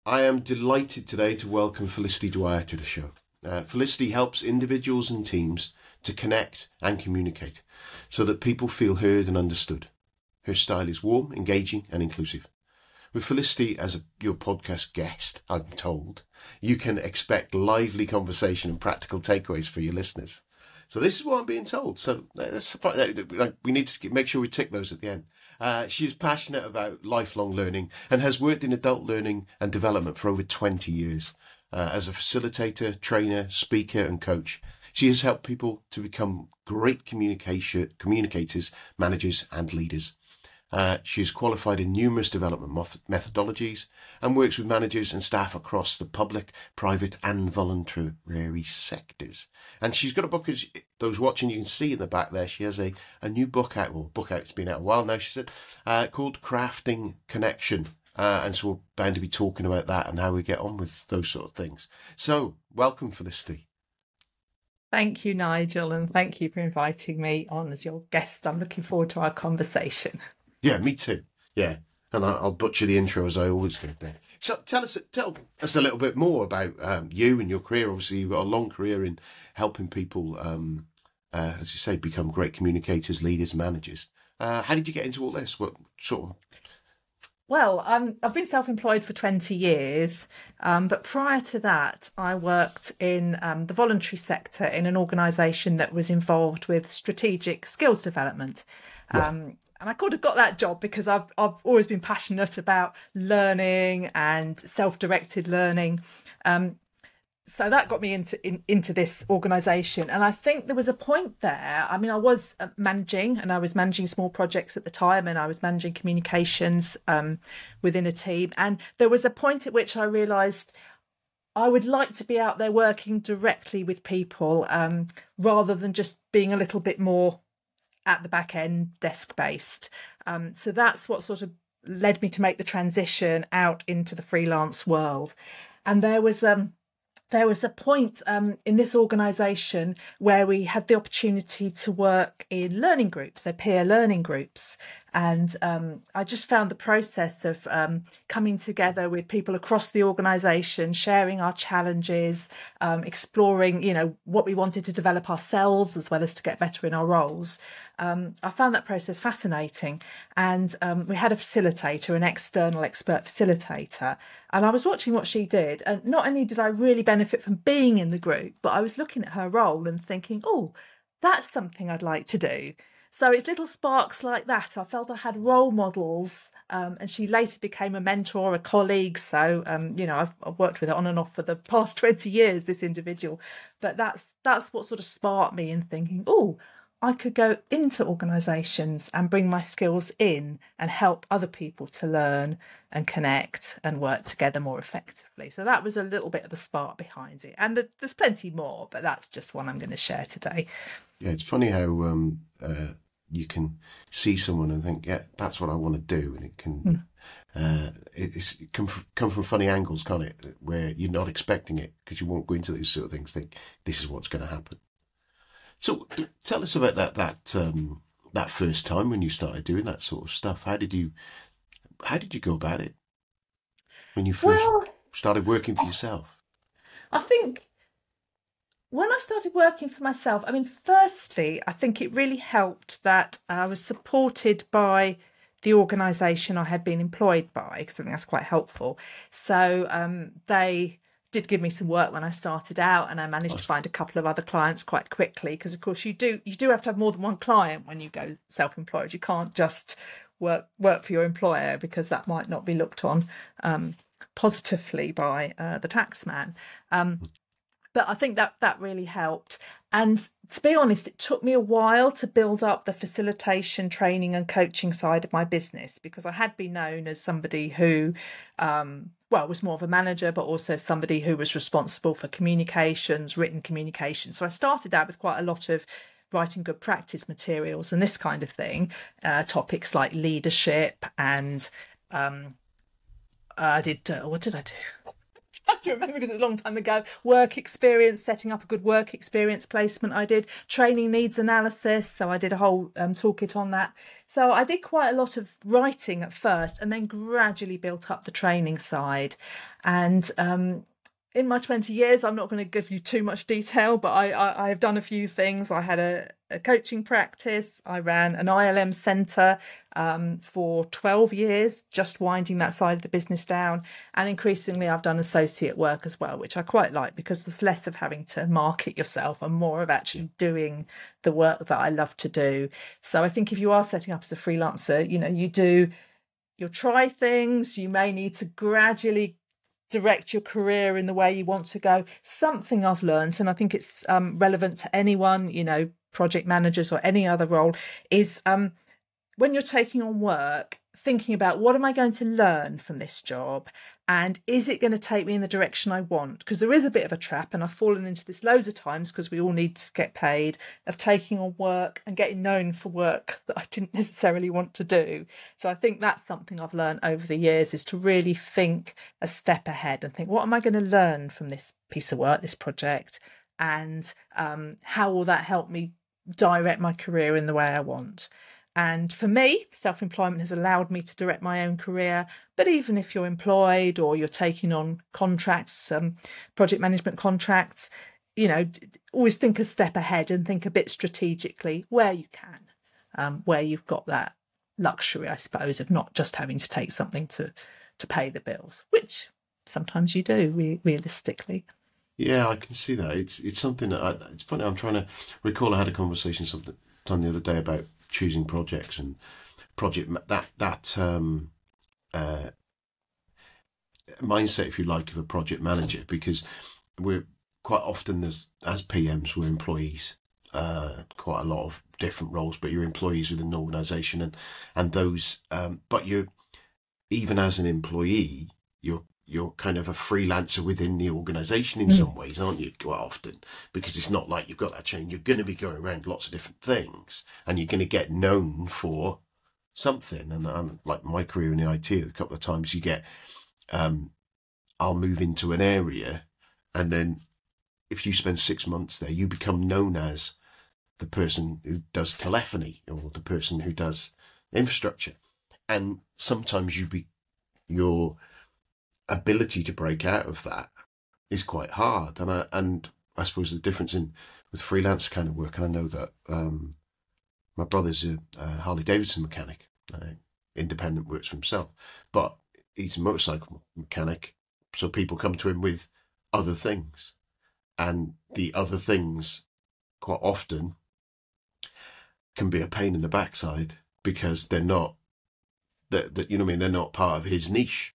I am delighted today to welcome Felicity Dwyer to the show. Felicity helps individuals and teams to connect and communicate so that people feel heard and understood. Her style is warm, engaging and inclusive. With Felicity as your podcast guest, I'm told, you can expect lively conversation and practical takeaways for your listeners. So this is what I'm being told. So we need to make sure we tick those at the end. She is passionate about lifelong learning and has worked in adult learning and development for over 20 years. As a facilitator, trainer, speaker and coach, she has helped people to become great communicators, managers and leaders. She is qualified in numerous development methodologies and works with managers and staff across the public, private and voluntary sectors. And she's got a book, as those watching you can see in the back there, she has a new book out, it's been out a while now, she said, called Crafting Connection. And so we're bound to be talking about that and how we get on with those sort of things. So welcome, Felicity. Thank you, Nigel, and thank you for inviting me on as your guest. I'm looking forward to our conversation. Yeah, me too. Yeah, and I'll butcher the intro as I always do. So tell us a little bit more about you and your career. Obviously, you've got a long career in helping people, as you say, become great communicators, leaders, managers. How did you get into all this? What sort of? Well, I've been self-employed for 20 years, but prior to that, I worked in the voluntary sector in an organisation that was involved with strategic skills development. Yeah. And I could have got that job because I've always been passionate about learning and self-directed learning. So that got me into this organisation. And I think there was a point there. I mean, I was managing small projects at the time, and I was managing communications within a team. And there was a point at which I realised I would like to be out there working directly with people rather than just being a little bit more at the back end, desk based. So that's what sort of led me to make the transition out into the freelance world. And there was a point in this organisation where we had the opportunity to work in learning groups, so peer learning groups. And I just found the process of coming together with people across the organisation, sharing our challenges, exploring, what we wanted to develop ourselves as well as to get better in our roles. I found that process fascinating. And we had a facilitator, an external expert facilitator, and I was watching what she did. And not only did I really benefit from being in the group, but I was looking at her role and thinking, oh, that's something I'd like to do. So it's little sparks like that. I felt I had role models, and she later became a mentor, a colleague. So, I've worked with her on and off for the past 20 years, this individual. But that's what sort of sparked me in thinking, oh, I could go into organisations and bring my skills in and help other people to learn and connect and work together more effectively. So that was a little bit of the spark behind it. And there's plenty more, but that's just one I'm going to share today. Yeah, it's funny how you can see someone and think, yeah, that's what I want to do. And it can it come from funny angles, can't it? Where you're not expecting it because you won't go into those sort of things, think this is what's going to happen. So tell us about that first time when you started doing that sort of stuff. How did you go about it when you first started working for yourself? I think when I started working for myself, firstly, I think it really helped that I was supported by the organisation I had been employed by, because I think that's quite helpful. So they did give me some work when I started out, and I managed to find a couple of other clients quite quickly, because of course you do have to have more than one client when you go self-employed. You can't just work for your employer, because that might not be looked on positively by the taxman. But I think that really helped. And to be honest, it took me a while to build up the facilitation, training and coaching side of my business, because I had been known as somebody who, was more of a manager, but also somebody who was responsible for communications, written communication. So I started out with quite a lot of writing good practice materials and this kind of thing, topics like leadership and I did, what did I do? do remember because it was a long time ago. Work experience, setting up a good work experience placement. I did training needs analysis, so I did a whole toolkit on that. So I did quite a lot of writing at first, and then gradually built up the training side. And in my 20 years, I'm not going to give you too much detail, but I have done a few things. I had a coaching practice. I ran an ILM centre for 12 years, just winding that side of the business down. And increasingly, I've done associate work as well, which I quite like because there's less of having to market yourself and more of actually doing the work that I love to do. So I think if you are setting up as a freelancer, you'll try things. You may need to gradually direct your career in the way you want to go. Something I've learned, and I think it's relevant to anyone, project managers or any other role, is when you're taking on work, thinking about what am I going to learn from this job, and is it going to take me in the direction I want? Because there is a bit of a trap, and I've fallen into this loads of times because we all need to get paid, of taking on work and getting known for work that I didn't necessarily want to do. So I think that's something I've learned over the years, is to really think a step ahead and think, what am I going to learn from this piece of work, this project, and how will that help me direct my career in the way I want? And for me, self-employment has allowed me to direct my own career. But even if you're employed or you're taking on contracts, project management contracts, always think a step ahead and think a bit strategically where you can, where you've got that luxury, I suppose, of not just having to take something to pay the bills, which sometimes you do realistically. Yeah, I can see that. It's something that it's funny. I'm trying to recall. I had a conversation sometime the other day about choosing projects and that mindset, if you like, of a project manager, because we're quite often as PMs, we're employees, quite a lot of different roles, but you're employees within an organisation, and those, but you're, even as an employee, you're kind of a freelancer within the organisation in some ways, aren't you, quite often? Because it's not like you've got that chain. You're going to be going around lots of different things, and you're going to get known for something. And like my career in the IT, a couple of times you get, I'll move into an area, and then if you spend 6 months there, you become known as the person who does telephony or the person who does infrastructure. And sometimes your ability to break out of that is quite hard, and I suppose the difference with freelance kind of work, and I know that my brother's a Harley Davidson mechanic, independent, works for himself, but he's a motorcycle mechanic, so people come to him with other things, and the other things quite often can be a pain in the backside because they're not they're not part of his niche.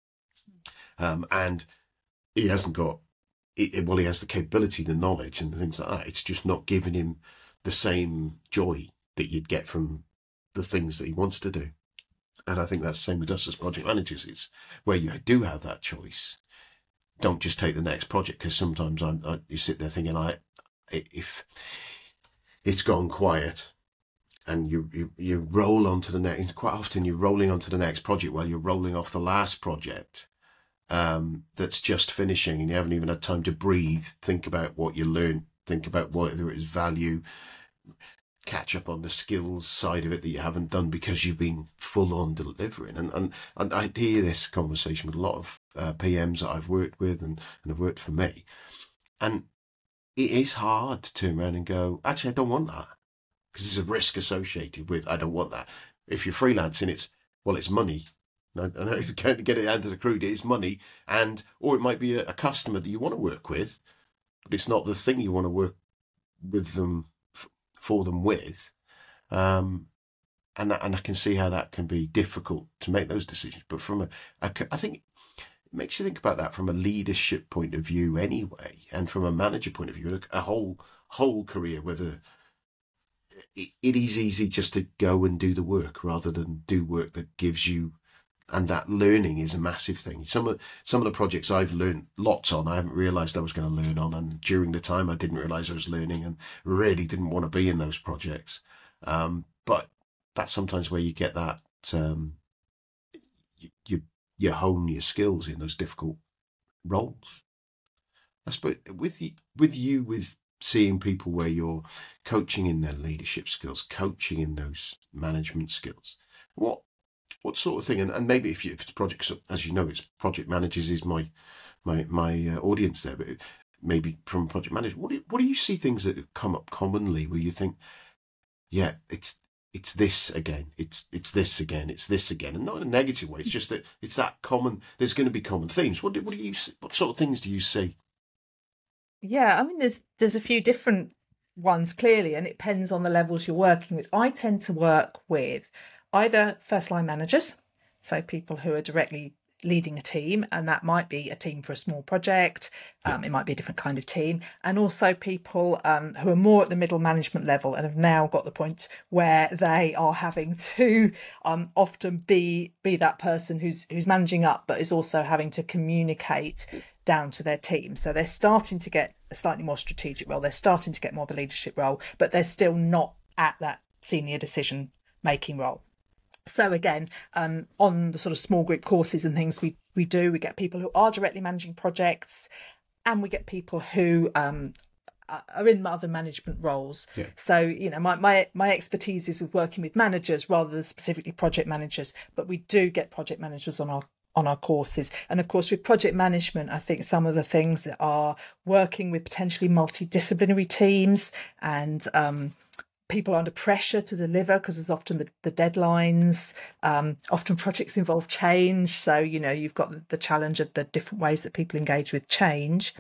And he hasn't got, he has the capability, the knowledge and things like that. It's just not giving him the same joy that you'd get from the things that he wants to do. And I think that's the same with us as project managers. It's where you do have that choice. Don't just take the next project, because sometimes you sit there thinking, if it's gone quiet, and you roll on to the next, quite often you're rolling onto the next project while you're rolling off the last project. That's just finishing, and you haven't even had time to breathe, think about what you learned, think about whether it is value, catch up on the skills side of it that you haven't done because you've been full on delivering. And I hear this conversation with a lot of PMs that I've worked with and have worked for me. And it is hard to turn around and go, actually, I don't want that, because there's a risk associated with, I don't want that. If you're freelancing, it's money. I know you can't get it out of the crude, it's money, or it might be a customer that you want to work with, but it's not the thing you want to work with them for them with, and I can see how that can be difficult to make those decisions. But I think it makes you think about that from a leadership point of view anyway, and from a manager point of view, look, a whole career, whether it is easy just to go and do the work rather than do work that gives you. And that learning is a massive thing. Some of the projects I've learned lots on, I haven't realised I was going to learn on, and during the time I didn't realise I was learning, and really didn't want to be in those projects. But that's sometimes where you get that you hone your skills in those difficult roles. I suppose with seeing people where you're coaching in their leadership skills, coaching in those management skills, what sort of thing, and maybe if it's projects, as you know, it's project managers is my audience there, but maybe from project managers, what do you see things that come up commonly where you think, yeah, it's this again, it's this again, it's this again, and not in a negative way. It's just that it's that common. There's going to be common themes. What sort of things do you see? Yeah, I mean, there's a few different ones clearly, and it depends on the levels you're working with. I tend to work with either first line managers, so people who are directly leading a team, and that might be a team for a small project. It might be a different kind of team, and also people who are more at the middle management level and have now got the point where they are having to often be that person who's managing up, but is also having to communicate down to their team. So they're starting to get a slightly more strategic role. They're starting to get more of a leadership role, but they're still not at that senior decision making role. So again, on the sort of small group courses and things we get people who are directly managing projects, and we get people who are in other management roles. Yeah. So, my expertise is with working with managers rather than specifically project managers, but we do get project managers on our courses. And of course, with project management, I think some of the things are working with potentially multidisciplinary teams and people under pressure to deliver, because there's often the deadlines. Often projects involve change. So, you've got the challenge of the different ways that people engage with change.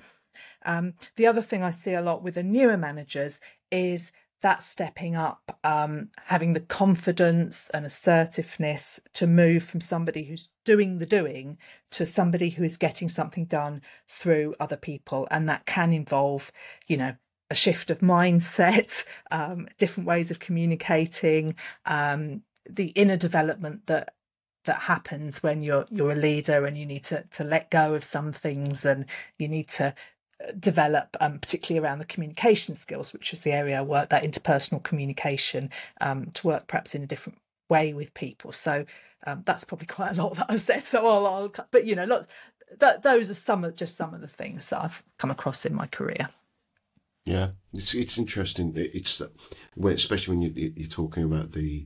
The other thing I see a lot with the newer managers is that stepping up, having the confidence and assertiveness to move from somebody who's doing the doing to somebody who is getting something done through other people. And that can involve, a shift of mindset, different ways of communicating, the inner development that happens when you're a leader and you need to let go of some things, and you need to develop, particularly around the communication skills, which is the area I work, that interpersonal communication, to work perhaps in a different way with people. So that's probably quite a lot that I've said. So I'll but lots. Those are some of the things that I've come across in my career. Yeah, it's interesting. It's especially when you're talking about the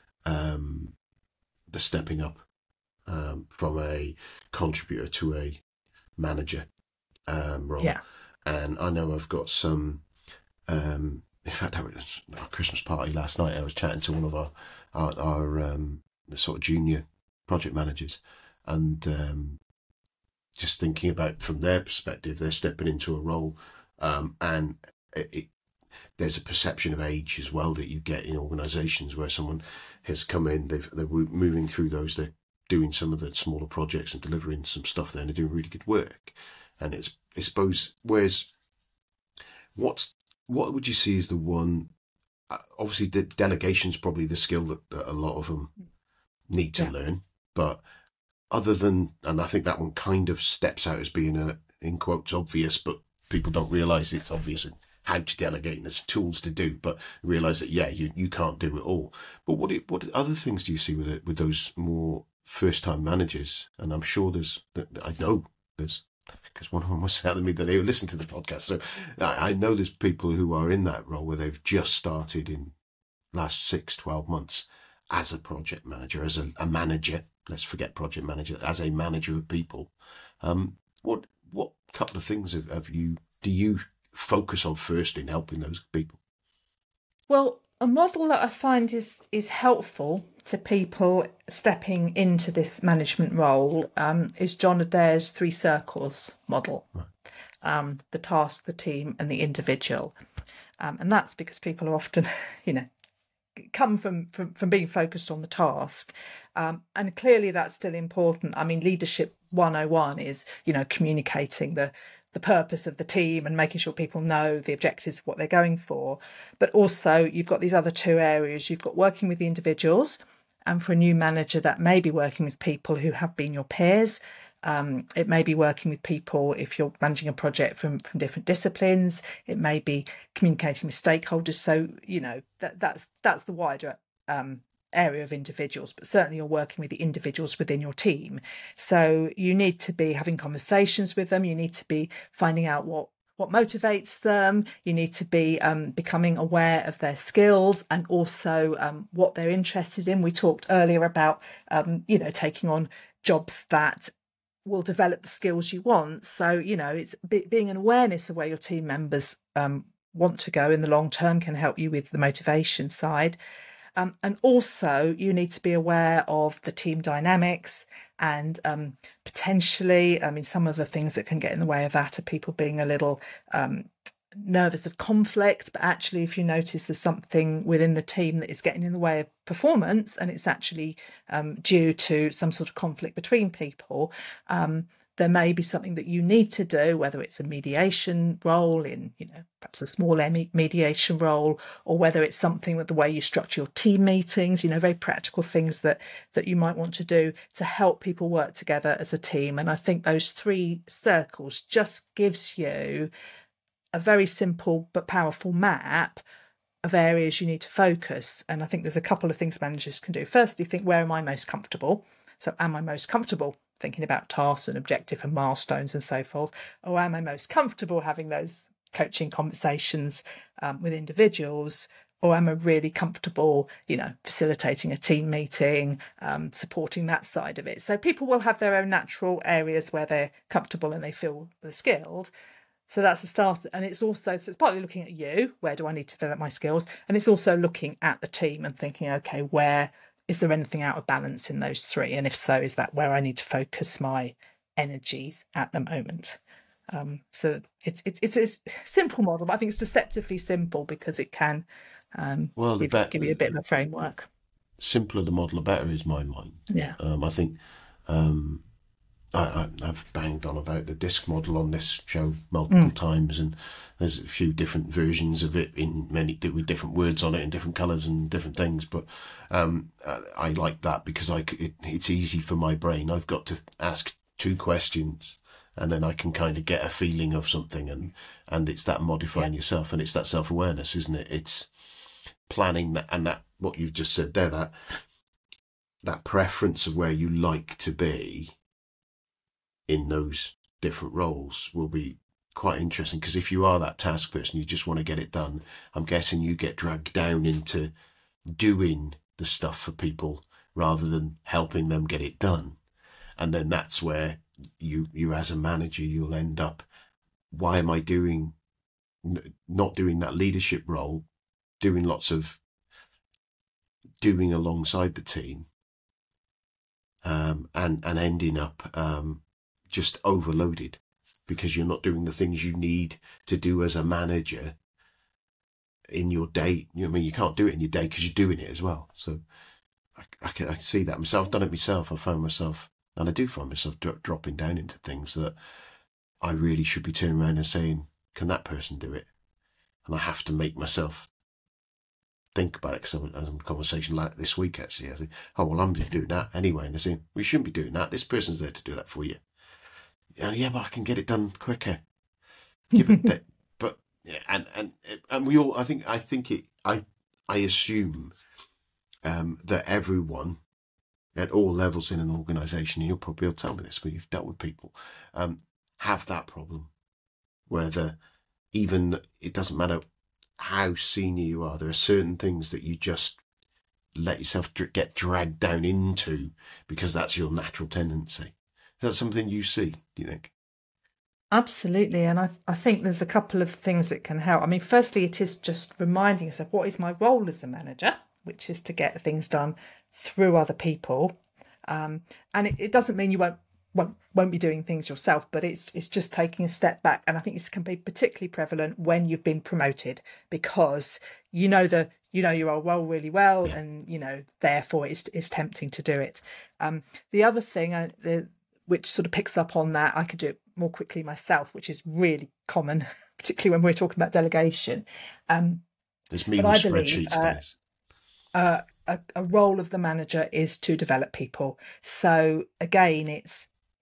stepping up from a contributor to a manager role. Yeah. And I know I've got some. In fact, that was our Christmas party last night. I was chatting to one of our sort of junior project managers, and just thinking about from their perspective, they're stepping into a role. And there's a perception of age as well that you get in organisations where someone has come in, they're moving through those, they're doing some of the smaller projects and delivering some stuff there, and they're doing really good work. And it's, I suppose, whereas what would you see as the one? Obviously, the delegation's probably the skill that a lot of them need to learn, but other than, and I think that one kind of steps out as being in quotes obvious, but people don't realise it's obvious and how to delegate, and there's tools to do, but realise that you can't do it all. But what other things do you see with those more first time managers? And I'm sure there's because one of them was telling me that they would listen to the podcast. So I know there's people who are in that role where they've just started in last 6-12 months as a project manager, as a manager. Let's forget project manager, as a manager of people. What couple of things do you focus on first in helping those people? Well, a model that I find is helpful to people stepping into this management role is John Adair's 3 circles model. Right. The task, the team, and the individual. And that's because people are often, come from being focused on the task. And clearly that's still important. I mean, leadership 101 is, communicating the purpose of the team and making sure people know the objectives of what they're going for. But also you've got these other 2 areas. You've got working with the individuals, and for a new manager, that may be working with people who have been your peers. It may be working with people if you're managing a project from different disciplines. It may be communicating with stakeholders. So, that's the wider area of individuals, but certainly you're working with the individuals within your team. So you need to be having conversations with them. You need to be finding out what motivates them. You need to be becoming aware of their skills and also what they're interested in. We talked earlier about, taking on jobs that will develop the skills you want. So, it's being an awareness of where your team members want to go in the long term can help you with the motivation side. And also you need to be aware of the team dynamics and potentially, some of the things that can get in the way of that are people being a little nervous of conflict. But actually, if you notice there's something within the team that is getting in the way of performance and it's actually due to some sort of conflict between people, there may be something that you need to do, whether it's a mediation role in, perhaps a small mediation role, or whether it's something with the way you structure your team meetings, very practical things that you might want to do to help people work together as a team. And I think those 3 circles just gives you a very simple but powerful map of areas you need to focus. And I think there's a couple of things managers can do. Firstly, think, where am I most comfortable? So am I most comfortable thinking about tasks and objective and milestones and so forth? Or am I most comfortable having those coaching conversations with individuals? Or am I really comfortable, facilitating a team meeting, supporting that side of it? So people will have their own natural areas where they're comfortable and they feel they're skilled. So that's a start. And it's partly looking at you, where do I need to develop my skills? And it's also looking at the team and thinking, okay, where is there anything out of balance in those 3? And if so, is that where I need to focus my energies at the moment? So it's a simple model, but I think it's deceptively simple because it can give you a bit of a framework. Simpler the model, the better is my mind. Yeah. I think I've banged on about the DISC model on this show multiple times, and there's a few different versions of it with different words on it and different colours and different things. But I like that because it's easy for my brain. I've got to ask 2 questions, and then I can kind of get a feeling of something, and it's that modifying yourself, and it's that self-awareness, isn't it? It's planning that, and that what you've just said there, that preference of where you like to be in those different roles will be quite interesting, because if you are that task person, you just want to get it done, I'm guessing you get dragged down into doing the stuff for people rather than helping them get it done. And then that's where you as a manager, you'll end up, why am I not doing that leadership role, doing lots of doing alongside the team, and ending up just overloaded because you're not doing the things you need to do as a manager in your day. You can't do it in your day because you're doing it as well. So I can see that myself. I've done it myself. I find myself, and I do find myself dropping down into things that I really should be turning around and saying, can that person do it? And I have to make myself think about it, because I was in a conversation like this week, actually. I think, oh, well, I'm doing that anyway. And they're saying, we shouldn't be doing that. This person's there to do that for you. Yeah, but I can get it done quicker. But yeah, and we all, I assume that everyone at all levels in an organisation, and you'll probably tell me this when you've dealt with people, have that problem, where even it doesn't matter how senior you are, there are certain things that you just let yourself get dragged down into because that's your natural tendency. Is that something you see, do you think? Absolutely. And I think there's a couple of things that can help. I mean, firstly, it is just reminding yourself, what is my role as a manager, which is to get things done through other people. And it doesn't mean you won't be doing things yourself, but it's just taking a step back. And I think this can be particularly prevalent when you've been promoted, because you know your role really well, and therefore it's tempting to do it. The other thing which sort of picks up on that, I could do it more quickly myself, which is really common, particularly when we're talking about delegation. There's me with spreadsheets. A role of the manager is to develop people. So again, it's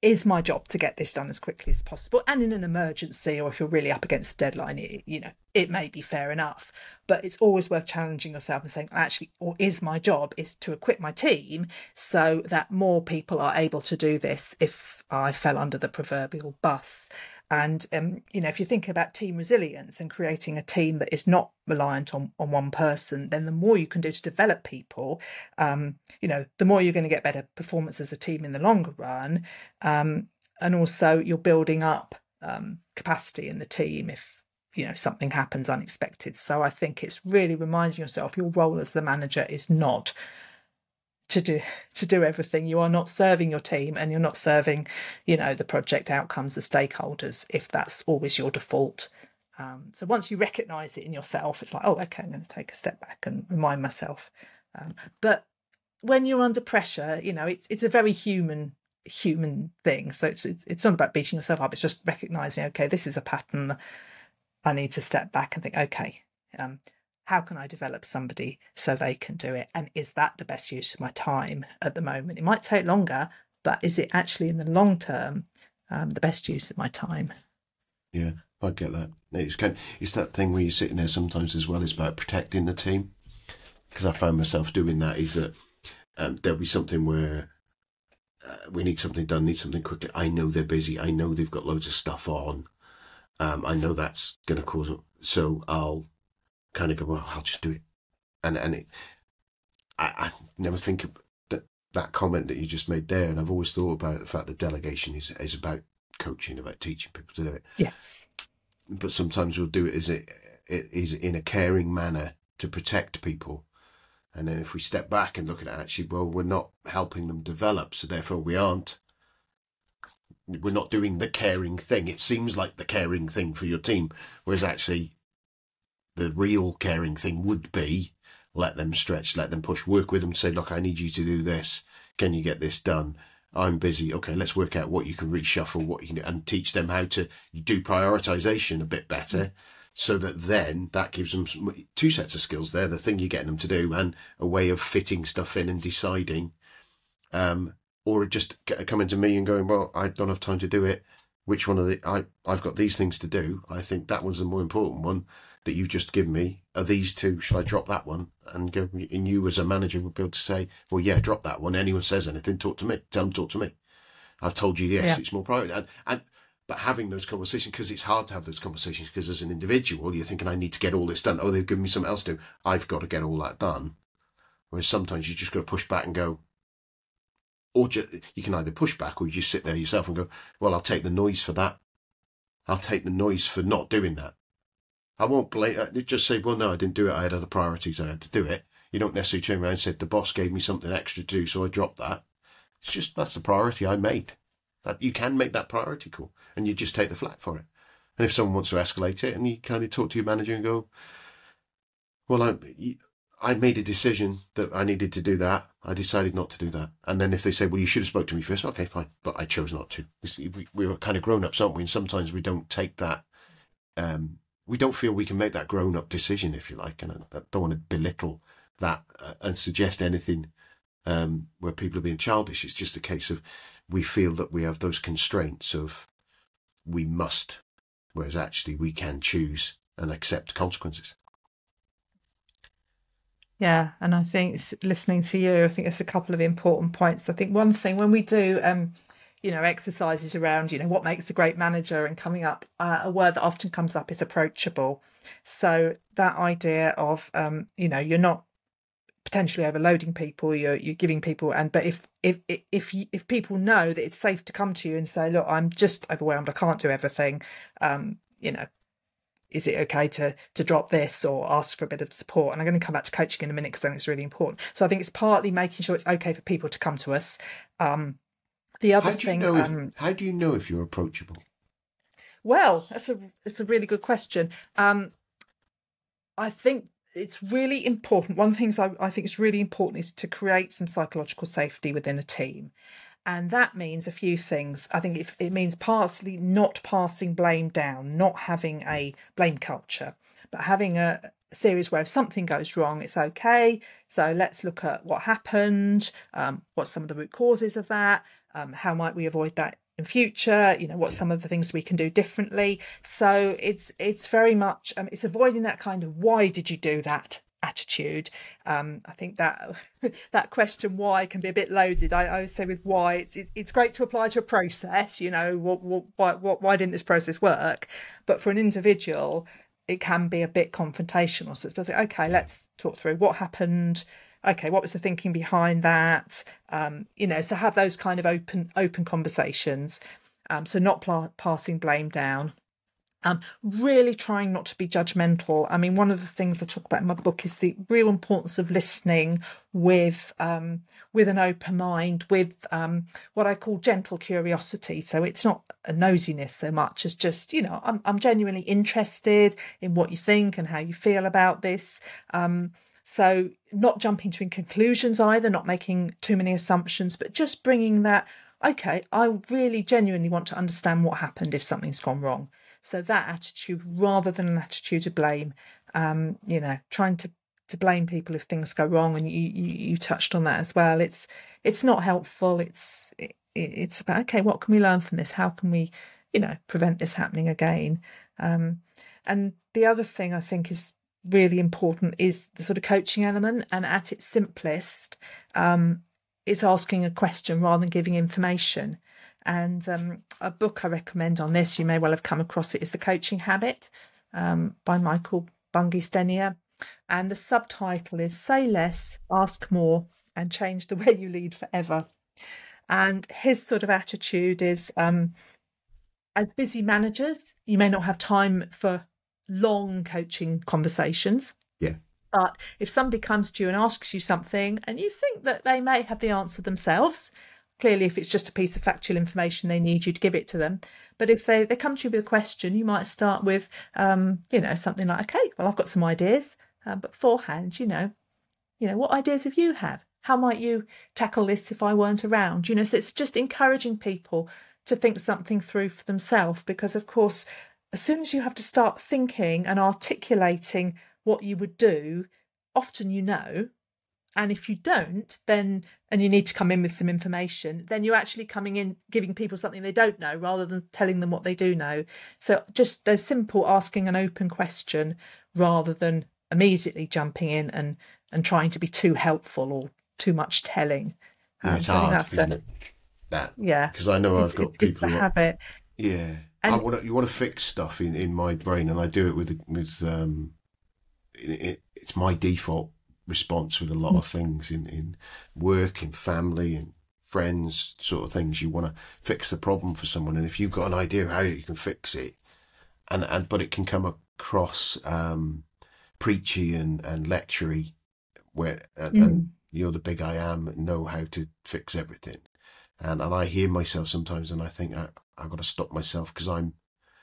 is my job to get this done as quickly as possible? And in an emergency, or if you're really up against a deadline, it may be fair enough. But it's always worth challenging yourself and saying, actually, or is my job is to equip my team so that more people are able to do this if I fell under the proverbial bus. And, if you think about team resilience and creating a team that is not reliant on one person, then the more you can do to develop people, the more you're going to get better performance as a team in the longer run. And also you're building up capacity in the team if, something happens unexpected. So I think it's really reminding yourself your role as the manager is not to do everything. You are not serving your team, and you're not serving, the project outcomes, the stakeholders, if that's always your default. So once you recognise it in yourself, it's like, oh, okay, I'm going to take a step back and remind myself. But when you're under pressure, it's a very human thing. So it's not about beating yourself up. It's just recognising, okay, this is a pattern. I need to step back and think, okay, how can I develop somebody so they can do it? And is that the best use of my time at the moment? It might take longer, but is it actually in the long term the best use of my time? Yeah, I get that. It's that thing where you're sitting there sometimes as well. It's about protecting the team, because I found myself doing that. Is that there'll be something where we need something done, need something quickly. I know they're busy. I know they've got loads of stuff on. I know that's going to cause. So I'll kind of go, well, I'll just do it. And I never think of that comment that you just made there. And I've always thought about the fact that delegation is about coaching, about teaching people to do it. Yes. But sometimes we'll do it as it is in a caring manner to protect people. And then if we step back and look at it, actually, well, we're not helping them develop. So therefore we're not doing the caring thing. It seems like the caring thing for your team, whereas actually the real caring thing would be let them stretch, let them push, work with them, say, look, I need you to do this. Can you get this done? I'm busy. Okay, let's work out what you can reshuffle, what you can do, and teach them how to do prioritization a bit better, so that then that gives them two sets of skills there, the thing you're getting them to do and a way of fitting stuff in and deciding, or just coming to me and going, well, I don't have time to do it. Which one of I've got these things to do. I think that one's the more important one that you've just given me. Are these two? Shall I drop that one? And go, and you as a manager would be able to say, well, yeah, drop that one. Anyone says anything, talk to me. Tell them, talk to me. I've told you, yes, It's more priority. But having those conversations, because it's hard to have those conversations, because as an individual, you're thinking, I need to get all this done. Oh, they've given me something else to do. I've got to get all that done. Whereas sometimes you just got to push back and go, or you can either push back or you just sit there yourself and go, well, I'll take the noise for that. I'll take the noise for not doing that. I won't blame, just say, well, no, I didn't do it. I had other priorities. I had to do it. You don't necessarily turn around and say, the boss gave me something extra to do, so I dropped that. It's just, that's the priority I made. That you can make that priority call, and you just take the flak for it. And if someone wants to escalate it, and you kind of talk to your manager and go, well, I made a decision that I needed to do that. I decided not to do that. And then if they say, well, you should have spoke to me first. Okay, fine. But I chose not to. We were kind of grown-ups, aren't we? And sometimes we don't take that. We don't feel we can make that grown-up decision, if you like. And I don't want to belittle that and suggest anything where people are being childish. It's just a case of we feel that we have those constraints of we must, whereas actually we can choose and accept consequences. Yeah, and I think listening to you, I think there's a couple of important points. I think one thing when we do, exercises around, what makes a great manager, and coming up, a word that often comes up is approachable. So that idea of, you're not potentially overloading people, you're giving people, but if people know that it's safe to come to you and say, look, I'm just overwhelmed, I can't do everything, is it okay to drop this or ask for a bit of support? And I'm going to come back to coaching in a minute because I think it's really important. So I think it's partly making sure it's okay for people to come to us. The other thing, how do you know if you're approachable? Well, it's a really good question. I think it's really important. One of the things I think is really important is to create some psychological safety within a team. And that means a few things. I think it means partly not passing blame down, not having a blame culture, but having a series where if something goes wrong, it's okay. So let's look at what happened, what's some of the root causes of that, how might we avoid that in future, what some of the things we can do differently. So it's very much it's avoiding that kind of why did you do that attitude. I think that that question why can be a bit loaded. I always say with why it's great to apply to a process, why didn't this process work, but for an individual it can be a bit confrontational. So it's like, okay, let's talk through what happened. Okay, what was the thinking behind that? So have those kind of open conversations. So not passing blame down. Really trying not to be judgmental. I mean, one of the things I talk about in my book is the real importance of listening with an open mind, with what I call gentle curiosity. So it's not a nosiness so much as just, I'm genuinely interested in what you think and how you feel about this. So not jumping to conclusions either, not making too many assumptions, but just bringing that, okay, I really genuinely want to understand what happened if something's gone wrong. So that attitude rather than an attitude of blame, trying to blame people if things go wrong. And you touched on that as well. It's not helpful. It's about, okay, what can we learn from this? How can we, prevent this happening again? And the other thing I think is really important is the sort of coaching element, and at its simplest, it's asking a question rather than giving information. And a book I recommend on this, you may well have come across it, is The Coaching Habit by Michael Bungay Stenier. And the subtitle is Say Less, Ask More, and Change the Way You Lead Forever. And his sort of attitude is, as busy managers, you may not have time for long coaching conversations. Yeah. But if somebody comes to you and asks you something and you think that they may have the answer themselves, clearly if it's just a piece of factual information, they need you to give it to them. But if they come to you with a question, you might start with, something like, okay, well, I've got some ideas, but beforehand, what ideas have you have? How might you tackle this if I weren't around? So it's just encouraging people to think something through for themselves, because of course, as soon as you have to start thinking and articulating what you would do, often and if you don't, then, and you need to come in with some information, then you're actually coming in giving people something they don't know rather than telling them what they do know. So just those simple asking an open question rather than immediately jumping in and trying to be too helpful or too much telling. It's hard, isn't it? That. Yeah. Because I know I've got people. It's a habit. Yeah. And you want to fix stuff in my brain, and I do it with it's my default response with a lot of things in work, in family, and friends, sort of things. You want to fix the problem for someone, and if you've got an idea of how you can fix it, but it can come across preachy and lectury, and you're the big I am and know how to fix everything. And I hear myself sometimes, and I think I've got to stop myself, because I'm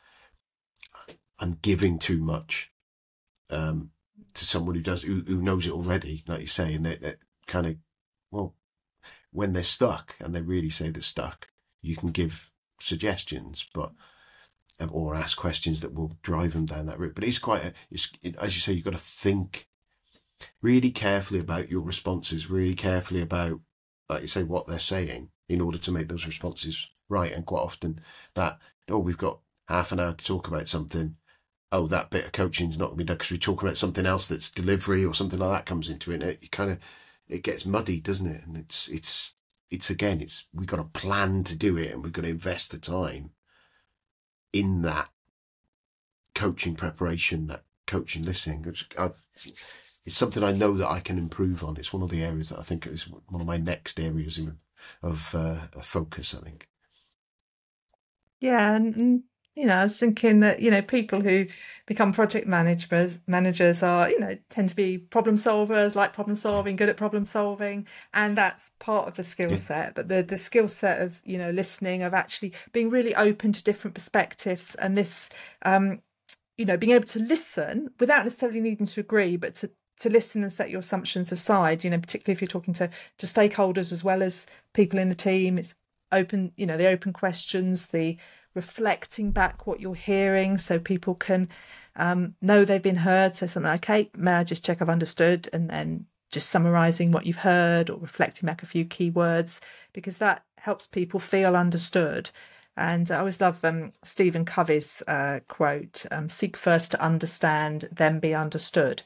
giving too much to someone who knows it already, like you say, and they kind of, well, when they're stuck, and they really say they're stuck, you can give suggestions, or ask questions that will drive them down that route. But it's as you say, you've got to think really carefully about your responses, really carefully about, like you say, what they're saying, in order to make those responses right. And quite often we've got half an hour to talk about something. Oh, that bit of coaching is not going to be done because we're talking about something else that's delivery or something like that comes into it. And it gets muddy, doesn't it? And it's we've got a plan to do it, and we've got to invest the time in that coaching preparation, that coaching listening. It's something I know that I can improve on. It's one of the areas that I think is one of my next areas of focus, I think. Yeah, and I was thinking that people who become project managers are tend to be problem solvers, like problem solving, good at problem solving, and that's part of the skill set. But the skill set of listening, of actually being really open to different perspectives, and this being able to listen without necessarily needing to agree, but to listen and set your assumptions aside, particularly if you're talking to stakeholders as well as people in the team. It's open, the open questions, the reflecting back what you're hearing so people can know they've been heard. So something like, okay, may I just check I've understood? And then just summarising what you've heard or reflecting back a few key words, because that helps people feel understood. And I always love Stephen Covey's quote, seek first to understand, then be understood.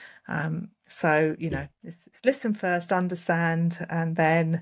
So, it's listen first, understand, and then,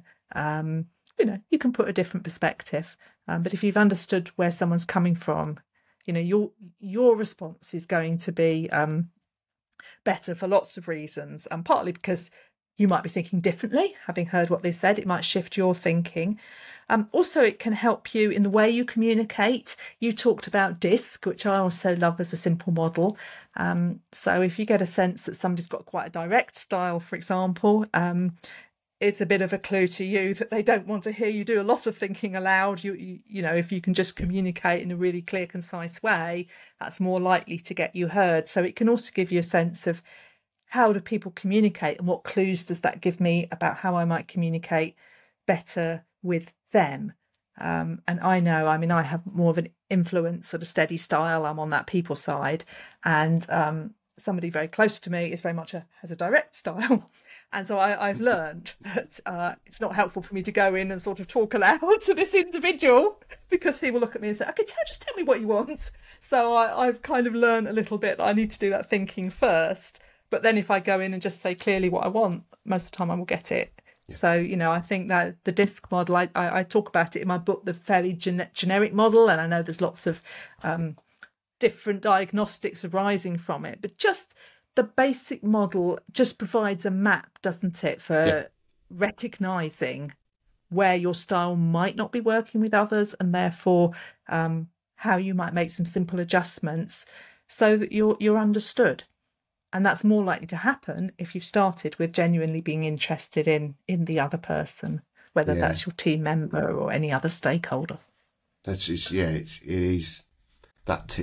you can put a different perspective. But if you've understood where someone's coming from, your response is going to be better for lots of reasons, and partly because you might be thinking differently, having heard what they said. It might shift your thinking. Also, it can help you in the way you communicate. You talked about DISC, which I also love as a simple model. So if you get a sense that somebody's got quite a direct style, for example, it's a bit of a clue to you that they don't want to hear you do a lot of thinking aloud. If you can just communicate in a really clear, concise way, that's more likely to get you heard. So it can also give you a sense of how do people communicate, and what clues does that give me about how I might communicate better with them. And I know, I have more of an influence, sort of steady style. I'm on that people side, and somebody very close to me is very much has a direct style. And so I've learned that it's not helpful for me to go in and sort of talk aloud to this individual, because he will look at me and say, okay, just tell me what you want. So I've kind of learned a little bit that I need to do that thinking first. But then if I go in and just say clearly what I want, most of the time I will get it. Yeah. So, I think that the DISC model, I talk about it in my book, the fairly generic model, and I know there's lots of different diagnostics arising from it, but just the basic model just provides a map, doesn't it, for recognising where your style might not be working with others, and therefore how you might make some simple adjustments so that you're understood. And that's more likely to happen if you've started with genuinely being interested in the other person, whether that's your team member or any other stakeholder. It is that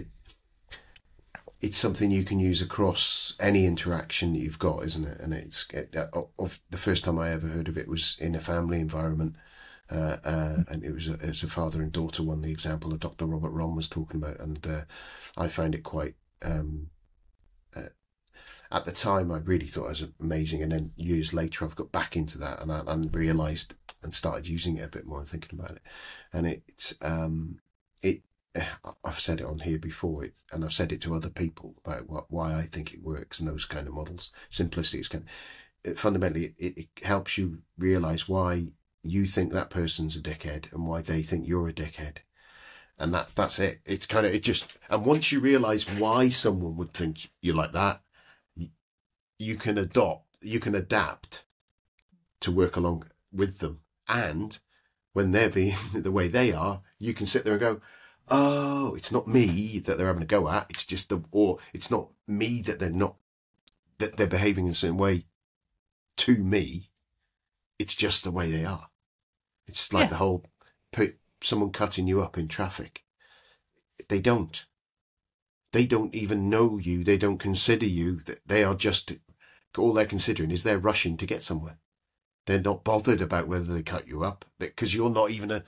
it's something you can use across any interaction that you've got, isn't it? And the first time I ever heard of it was in a family environment, and it was a father and daughter one, the example that Dr. Robert Romm was talking about, and I found it quite. At the time, I really thought it was amazing, and then years later, I've got back into that and realised and started using it a bit more and thinking about it. And I've said it on here before, and I've said it to other people about why I think it works and those kind of models. Simplicity is fundamentally it helps you realise why you think that person's a dickhead and why they think you're a dickhead. And that's it. It's and once you realise why someone would think you're like that, you can adapt to work along with them. And when they're being the way they are, you can sit there and go, oh, it's not me that they're having a go at. It's just or it's not me that they're behaving in a certain way to me. It's just the way they are. It's like the whole someone cutting you up in traffic. They don't even know you. They don't consider you. They are just, all they're considering is they're rushing to get somewhere. They're not bothered about whether they cut you up, because you're not even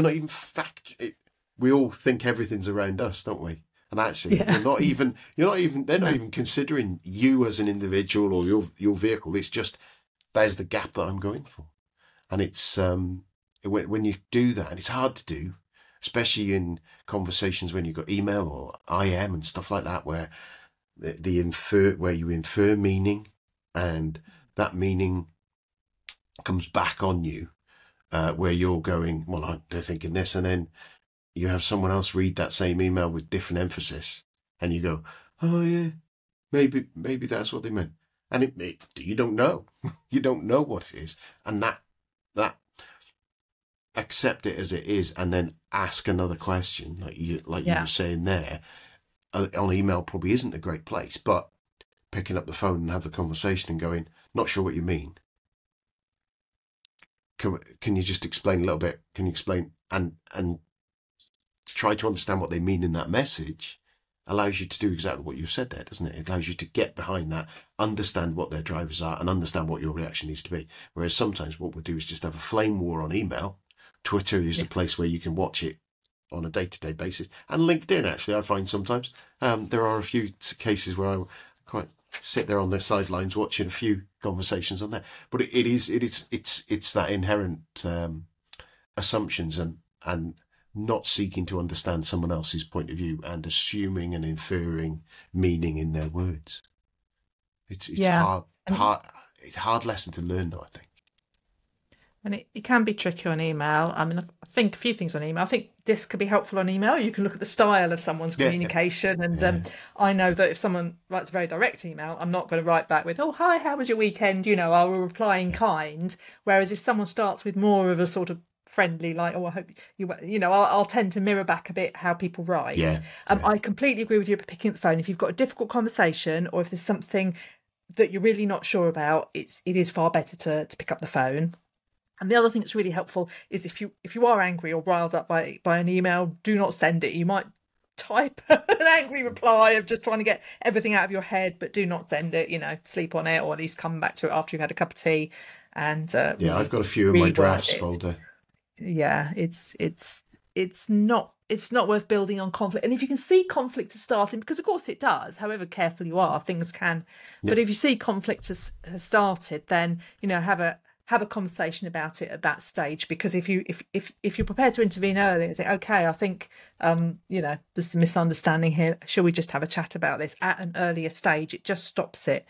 we all think everything's around us, don't we? And actually, they're not even considering you as an individual or your vehicle. It's just, there's the gap that I'm going for. And it's, when you do that, and it's hard to do, especially in conversations when you've got email or IM and stuff like that, where where you infer meaning, and that meaning comes back on you, where you're going, well, they're thinking this, and then you have someone else read that same email with different emphasis, and you go, oh yeah, maybe that's what they meant, and you don't know, you don't know what it is, and that accept it as it is, and then ask another question, like you were saying there. On email probably isn't a great place, but picking up the phone and have the conversation and going, not sure what you mean. Can you just explain a little bit? Can you explain and try to understand what they mean in that message? Allows you to do exactly what you've said there, doesn't it? It allows you to get behind that, understand what their drivers are, and understand what your reaction needs to be. Whereas sometimes what we'll do is just have a flame war on email. Twitter is the place where you can watch it on a day-to-day basis. And LinkedIn, actually, I find sometimes there are a few cases where I quite sit there on the sidelines watching a few conversations on there. But it's that inherent assumptions and not seeking to understand someone else's point of view and assuming and inferring meaning in their words. It's Yeah. it's a hard lesson to learn, though, I think. And it can be tricky on email. I mean, I think a few things on email. I think this could be helpful on email. You can look at the style of someone's Yeah, communication. And yeah. I know that if someone writes a very direct email, I'm not going to write back with, "Oh, hi, how was your weekend?" I will reply in kind. Whereas if someone starts with more of a sort of friendly, like, "Oh, I hope I'll tend to mirror back a bit how people write. Yeah, I completely agree with you about picking up the phone. If you've got a difficult conversation or if there's something that you're really not sure about, it is far better to pick up the phone. And the other thing that's really helpful is if you are angry or riled up by an email, do not send it. You might type an angry reply of just trying to get everything out of your head, but do not send it. Sleep on it, or at least come back to it after you've had a cup of tea. And I've got a few in my drafts folder. Yeah, it's not worth building on conflict. And if you can see conflict is starting, because of course it does, however careful you are, things can. Yeah. But if you see conflict has started, then have a conversation about it at that stage. Because if you're prepared to intervene early and say, okay, I think there's a misunderstanding here, shall we just have a chat about this at an earlier stage? It just stops it.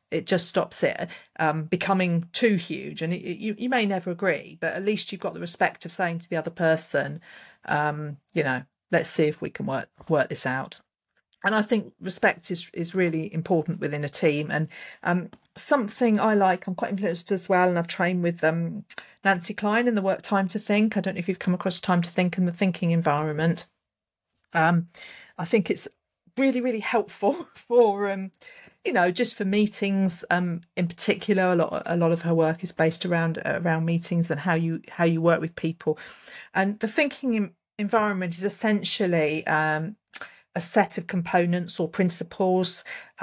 Becoming too huge, and you may never agree, but at least you've got the respect of saying to the other person, let's see if we can work this out. And I think respect is really important within a team. And something I like, I'm quite influenced as well, and I've trained with Nancy Klein in the work Time to Think. I don't know if you've come across Time to Think and the thinking environment. I think it's really, really helpful for just for meetings in particular. A lot of her work is based around meetings and how you work with people. And the thinking environment is essentially a set of components or principles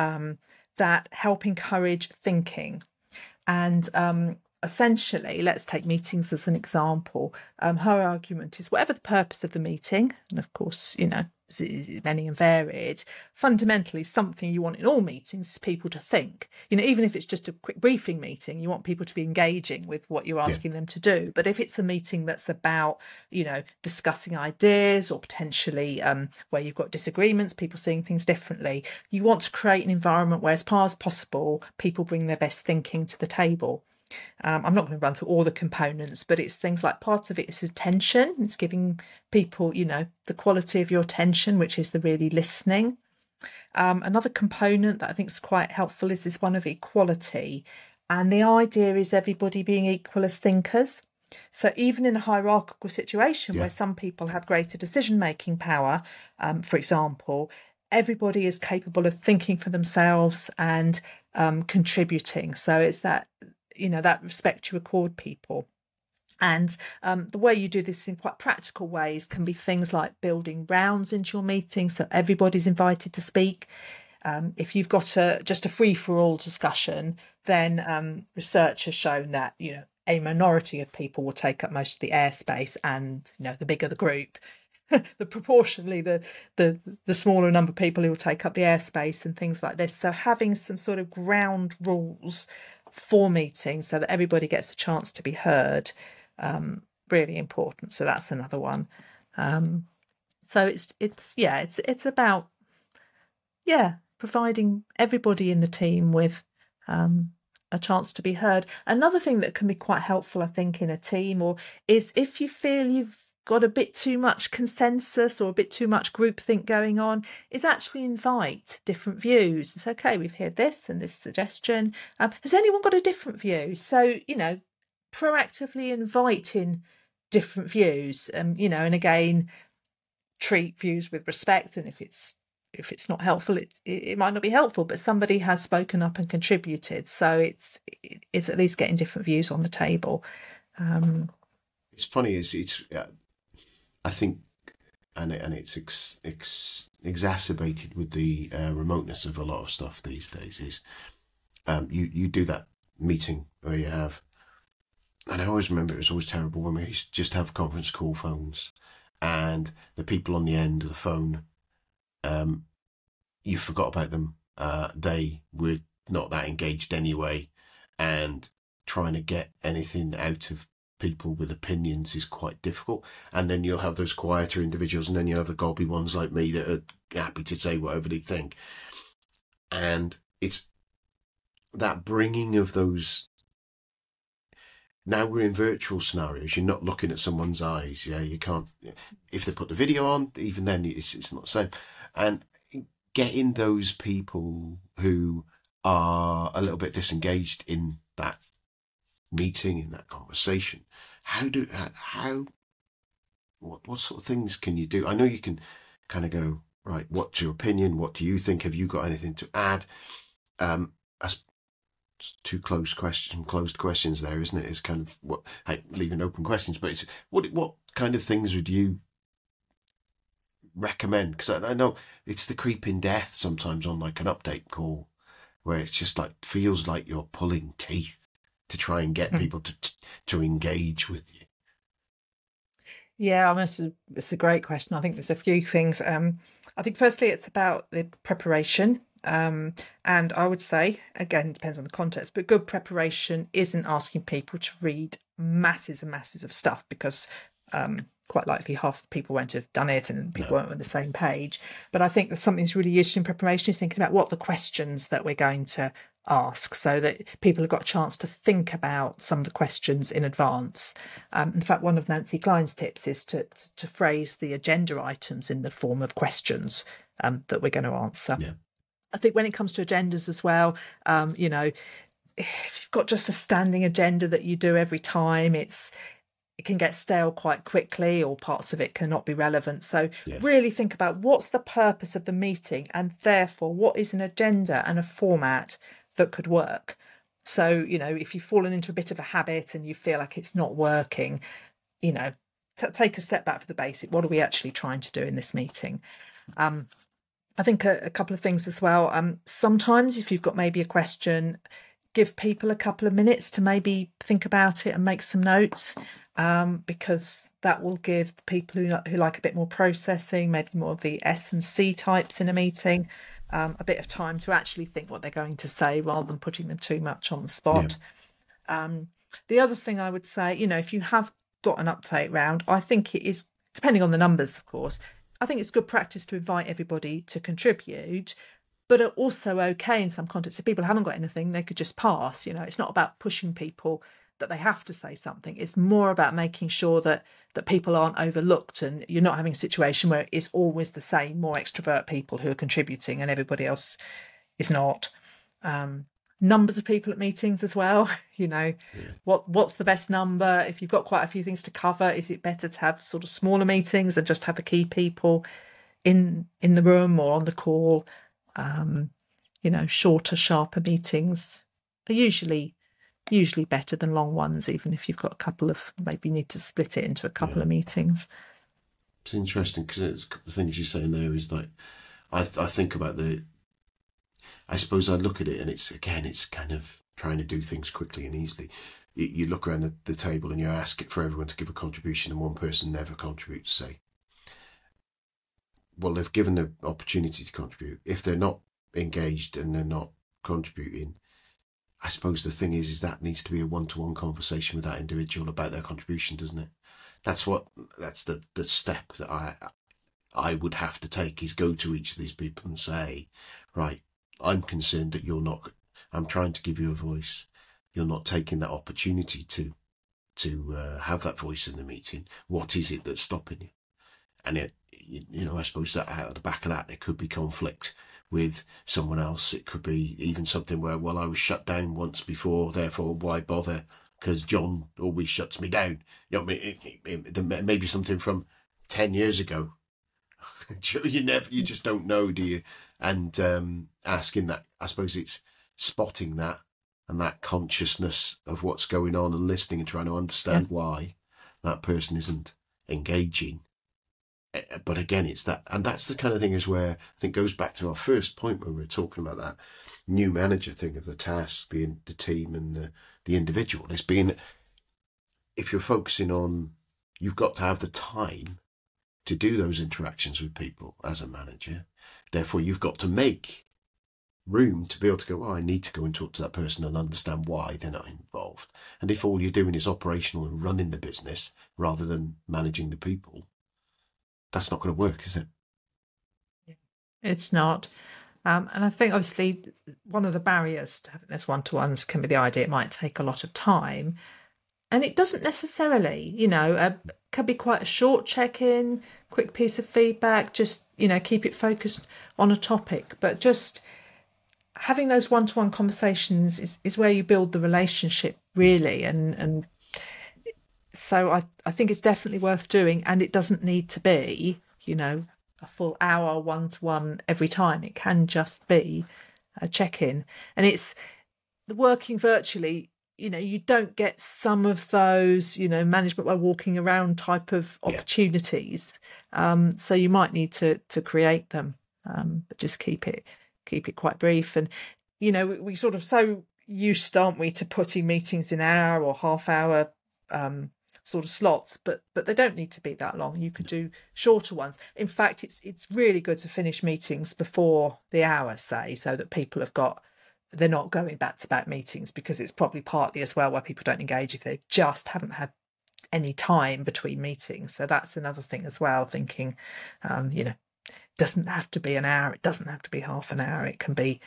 that help encourage thinking. And essentially, let's take meetings as an example. Her argument is whatever the purpose of the meeting, and of course, many and varied, fundamentally something you want in all meetings is people to think. Even if it's just a quick briefing meeting, you want people to be engaging with what you're asking them to do. But if it's a meeting that's about, discussing ideas or potentially where you've got disagreements, people seeing things differently, you want to create an environment where as far as possible, people bring their best thinking to the table. I'm not going to run through all the components, but it's things like part of it is attention. It's giving people, the quality of your attention, which is the really listening. Another component that I think is quite helpful is this one of equality. And the idea is everybody being equal as thinkers. So even in a hierarchical situation where some people have greater decision-making power, for example, everybody is capable of thinking for themselves and contributing. So it's that that respect you accord people. And the way you do this in quite practical ways can be things like building rounds into your meeting so everybody's invited to speak. If you've got just a free-for-all discussion, then research has shown that a minority of people will take up most of the airspace, and the bigger the group, proportionally the smaller number of people who will take up the airspace and things like this. So having some sort of ground rules for meetings so that everybody gets a chance to be heard, really important. So that's another one. So it's about providing everybody in the team with a chance to be heard. Another thing that can be quite helpful, I think, in a team is if you feel you've got a bit too much consensus or a bit too much groupthink going on, is actually invite different views. It's okay, we've heard this and this suggestion. Has anyone got a different view? So, proactively invite in different views, and again, treat views with respect. And if it's not helpful, it might not be helpful, but somebody has spoken up and contributed. So it's at least getting different views on the table. It's funny, I think, and it's exacerbated with the remoteness of a lot of stuff these days, is you do that meeting where you have, and I always remember it was always terrible when we used to just have conference call phones, and the people on the end of the phone, you forgot about them. They were not that engaged anyway, and trying to get anything out of people with opinions is quite difficult. And then you'll have those quieter individuals, and then you'll have the gobby ones like me that are happy to say whatever they think. And it's that bringing of those. Now we're in virtual scenarios. You're not looking at someone's eyes. Yeah, you can't. If they put the video on, even then it's not the same. And getting those people who are a little bit disengaged in that meeting, in that conversation, what sort of things can you do? I know you can kind of go, right, what's your opinion? What do you think? Have you got anything to add? As two closed questions there, isn't it? It's kind of leaving open questions, but it's what kind of things would you recommend? Because I know it's the creeping death sometimes on like an update call, where it's just like feels like you're pulling teeth to try and get people to engage with you. Yeah, I mean, it's a great question. I think there's a few things. I think firstly, it's about the preparation. And I would say, again, it depends on the context, but good preparation isn't asking people to read masses and masses of stuff, because quite likely half the people won't have done it and people weren't on the same page. But I think that something that's really useful in preparation is thinking about what the questions that we're going to ask, so that people have got a chance to think about some of the questions in advance. In fact, one of Nancy Klein's tips is to phrase the agenda items in the form of questions that we're going to answer. Yeah. I think when it comes to agendas as well, if you've got just a standing agenda that you do every time, it can get stale quite quickly, or parts of it cannot be relevant. So really think about what's the purpose of the meeting, and therefore what is an agenda and a format that could work. So, if you've fallen into a bit of a habit and you feel like it's not working, take a step back for the basic. What are we actually trying to do in this meeting? I think a couple of things as well. Sometimes if you've got maybe a question, give people a couple of minutes to maybe think about it and make some notes, because that will give the people who like a bit more processing, maybe more of the S and C types in a meeting, a bit of time to actually think what they're going to say, rather than putting them too much on the spot. Yeah. The other thing I would say, if you have got an update round, I think it is, depending on the numbers, of course, I think it's good practice to invite everybody to contribute, but are also okay in some contexts. If people haven't got anything, they could just pass. It's not about pushing people that they have to say something. It's more about making sure that people aren't overlooked, and you're not having a situation where it's always the same, more extrovert people who are contributing and everybody else is not. Numbers of people at meetings as well. What's the best number? If you've got quite a few things to cover, is it better to have sort of smaller meetings and just have the key people in the room or on the call? Shorter, sharper meetings are usually better than long ones, even if you've got a couple of, maybe need to split it into a couple of meetings. It's interesting, because there's a couple of things you're saying there is like, I think about I suppose I look at it, and it's kind of trying to do things quickly and easily. You look around the table and you ask it for everyone to give a contribution, and one person never contributes, say. Well, they've given the opportunity to contribute. If they're not engaged and they're not contributing, I suppose the thing is that needs to be a one-to-one conversation with that individual about their contribution, doesn't it? That's the step that I would have to take, is go to each of these people and say, right, I'm concerned that I'm trying to give you a voice. You're not taking that opportunity to have that voice in the meeting. What is it that's stopping you? And I suppose that out of the back of that, there could be conflict with someone else. It could be even something where, well, I was shut down once before, therefore why bother? Because John always shuts me down. There may be something from 10 years ago. You just don't know, do you? And asking that, I suppose it's spotting that and that consciousness of what's going on, and listening and trying to understand why that person isn't engaging. But again, it's that, and that's the kind of thing is where I think goes back to our first point when we were talking about that new manager thing of the task, the team and the individual. It's being, if you're focusing on, you've got to have the time to do those interactions with people as a manager. Therefore, you've got to make room to be able to go, oh, I need to go and talk to that person and understand why they're not involved. And if all you're doing is operational and running the business rather than managing the people, that's not going to work, is it? It's not. And I think obviously one of the barriers to having those one-to-ones can be the idea it might take a lot of time. And it doesn't necessarily, can be quite a short check-in, quick piece of feedback, just, keep it focused on a topic. But just having those one-to-one conversations is where you build the relationship, really. And so I think it's definitely worth doing. And it doesn't need to be, a full hour one-to-one every time. It can just be a check-in. And it's working virtually, you don't get some of those, management by walking around type of opportunities. So you might need to create them, but just keep it quite brief. And, we sort of so used, aren't we, to putting meetings in hour or half hour sort of slots, but they don't need to be that long. You could do shorter ones. In fact, it's really good to finish meetings before the hour, say, so that people they're not going back to back meetings, because it's probably partly as well why people don't engage if they just haven't had any time between meetings. So that's another thing as well, thinking, doesn't have to be an hour, it doesn't have to be half an hour, it can be,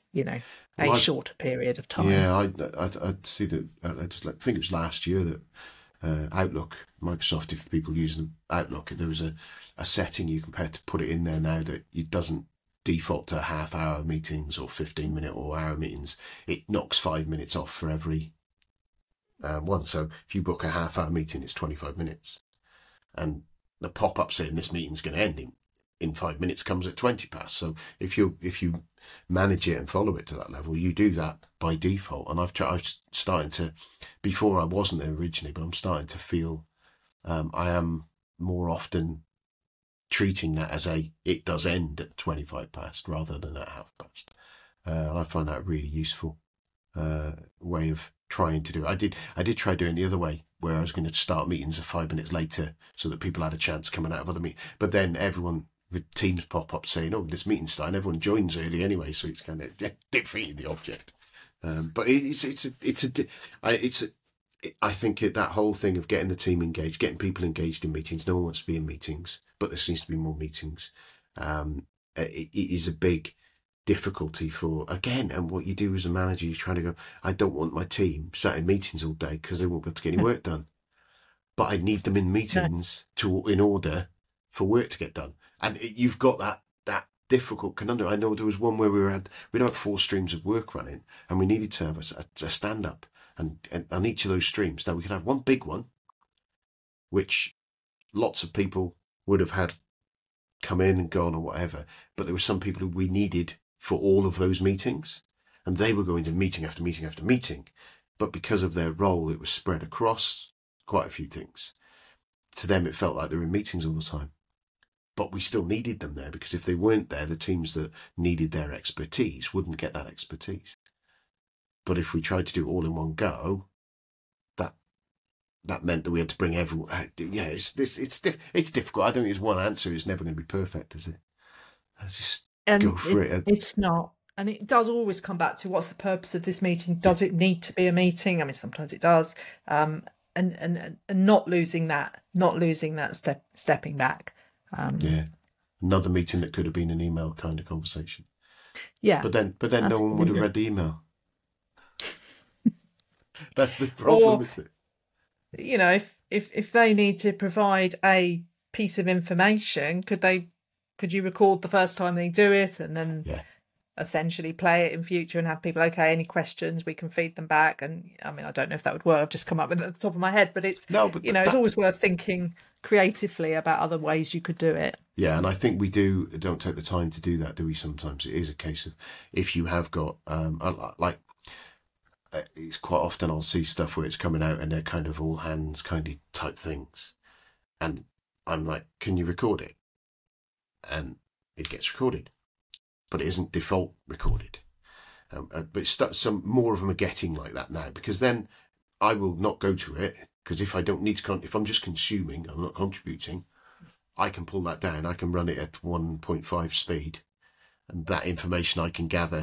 a shorter period of time. Yeah, I'd see that. I think it was last year that Outlook, Microsoft, if people use the Outlook, there was a setting you can put it in there now that it doesn't default to half-hour meetings or 15-minute or hour meetings. It knocks 5 minutes off for every one. So if you book a half-hour meeting, it's 25 minutes. And the pop-up saying this meeting's going to end in 5 minutes comes at 20 past. So if you manage it and follow it to that level, you do that by default. And I've started to, before I wasn't there originally, but I'm starting to feel I am more often treating that as it does end at 25 past rather than at half past. And I find that a really useful way of trying to do it. I did try doing the other way, where I was going to start meetings 5 minutes later so that people had a chance coming out of other meetings. But then everyone with Teams pop up saying, "Oh, this meeting's starting." Everyone joins early anyway, so it's kind of defeating the object. But I think that whole thing of getting the team engaged, getting people engaged in meetings. No one wants to be in meetings, but there seems to be more meetings. It is a big difficulty and what you do as a manager, you're trying to go, I don't want my team sat in meetings all day because they won't be able to get any work done. But I need them in meetings in order for work to get done. And you've got that difficult conundrum. I know there was one where we'd have 4 streams of work running, and we needed to have a stand up and on each of those streams. Now we could have one big one, which lots of people would have had come in and gone or whatever, but there were some people who we needed for all of those meetings, and they were going to meeting after meeting after meeting, but because of their role, it was spread across quite a few things. To them, it felt like they were in meetings all the time, but we still needed them there, because if they weren't there, the teams that needed their expertise wouldn't get that expertise. But if we tried to do it all in one go, that meant that we had to bring everyone. Yeah, it's difficult. I don't think there's one answer. It's never going to be perfect, is it? Go for it. It's not, and it does always come back to what's the purpose of this meeting? Does it need to be a meeting? I mean, sometimes it does, and not losing that, stepping back. Another meeting that could have been an email kind of conversation. Yeah, but then no one would have read the email. That's the problem, isn't it? If they need to provide a piece of information, could you record the first time they do it and then essentially play it in future and have people, okay, any questions, we can feed them back? And I mean, I don't know if that would work. I've just come up with it at the top of my head, but it's it's always worth thinking creatively about other ways you could do it. Yeah, and I think we don't take the time to do that, do we? Sometimes it is a case of, if you have got it's quite often I'll see stuff where it's coming out and they're kind of all hands kind of type things, and I'm like, can you record it? And it gets recorded, but it isn't default recorded. But some more of them are getting like that now, because then I will not go to it, because if I don't need to, if I'm just consuming, I'm not contributing, I can pull that down. I can run it at 1.5 speed, and that information I can gather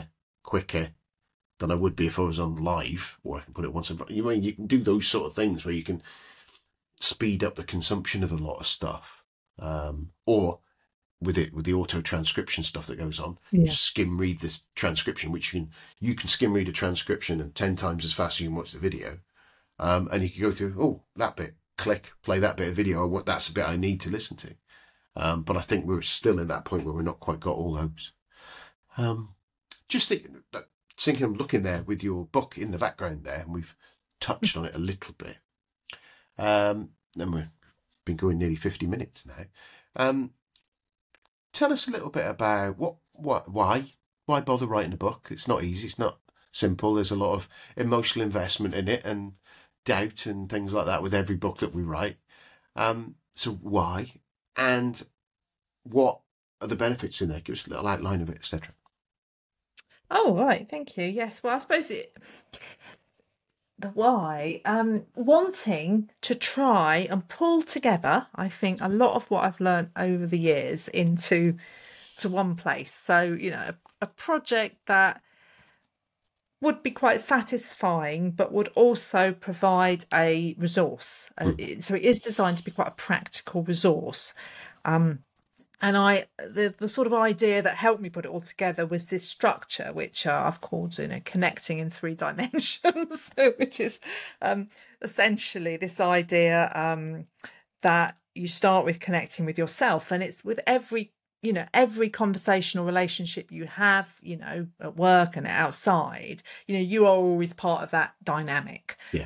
quicker than I would be if I was on live, or I can put it once in front. You can do those sort of things where you can speed up the consumption of a lot of stuff, or with the auto transcription stuff that goes on, just skim read this transcription, which you can skim read a transcription and 10 times as fast as you can watch the video, and you can go through that bit, click, play that bit of video, that's the bit I need to listen to. But I think we're still in that point where we're not quite got all those. Just thinking, I'm looking there with your book in the background there, and we've touched on it a little bit. And we've been going nearly 50 minutes now. Tell us a little bit about why bother writing a book? It's not easy. It's not simple. There's a lot of emotional investment in it and doubt and things like that with every book that we write. So why? And what are the benefits in there? Give us a little outline of it, etc. Oh, right. Thank you. Yes. Well, I suppose the why, wanting to try and pull together, I think, a lot of what I've learned over the years into one place. So, a project that would be quite satisfying, but would also provide a resource. So it is designed to be quite a practical resource. And the sort of idea that helped me put it all together was this structure, which I've called, connecting in 3 dimensions, which is essentially this idea that you start with connecting with yourself, and it's with every conversational relationship you have, at work and outside, you are always part of that dynamic. Yeah.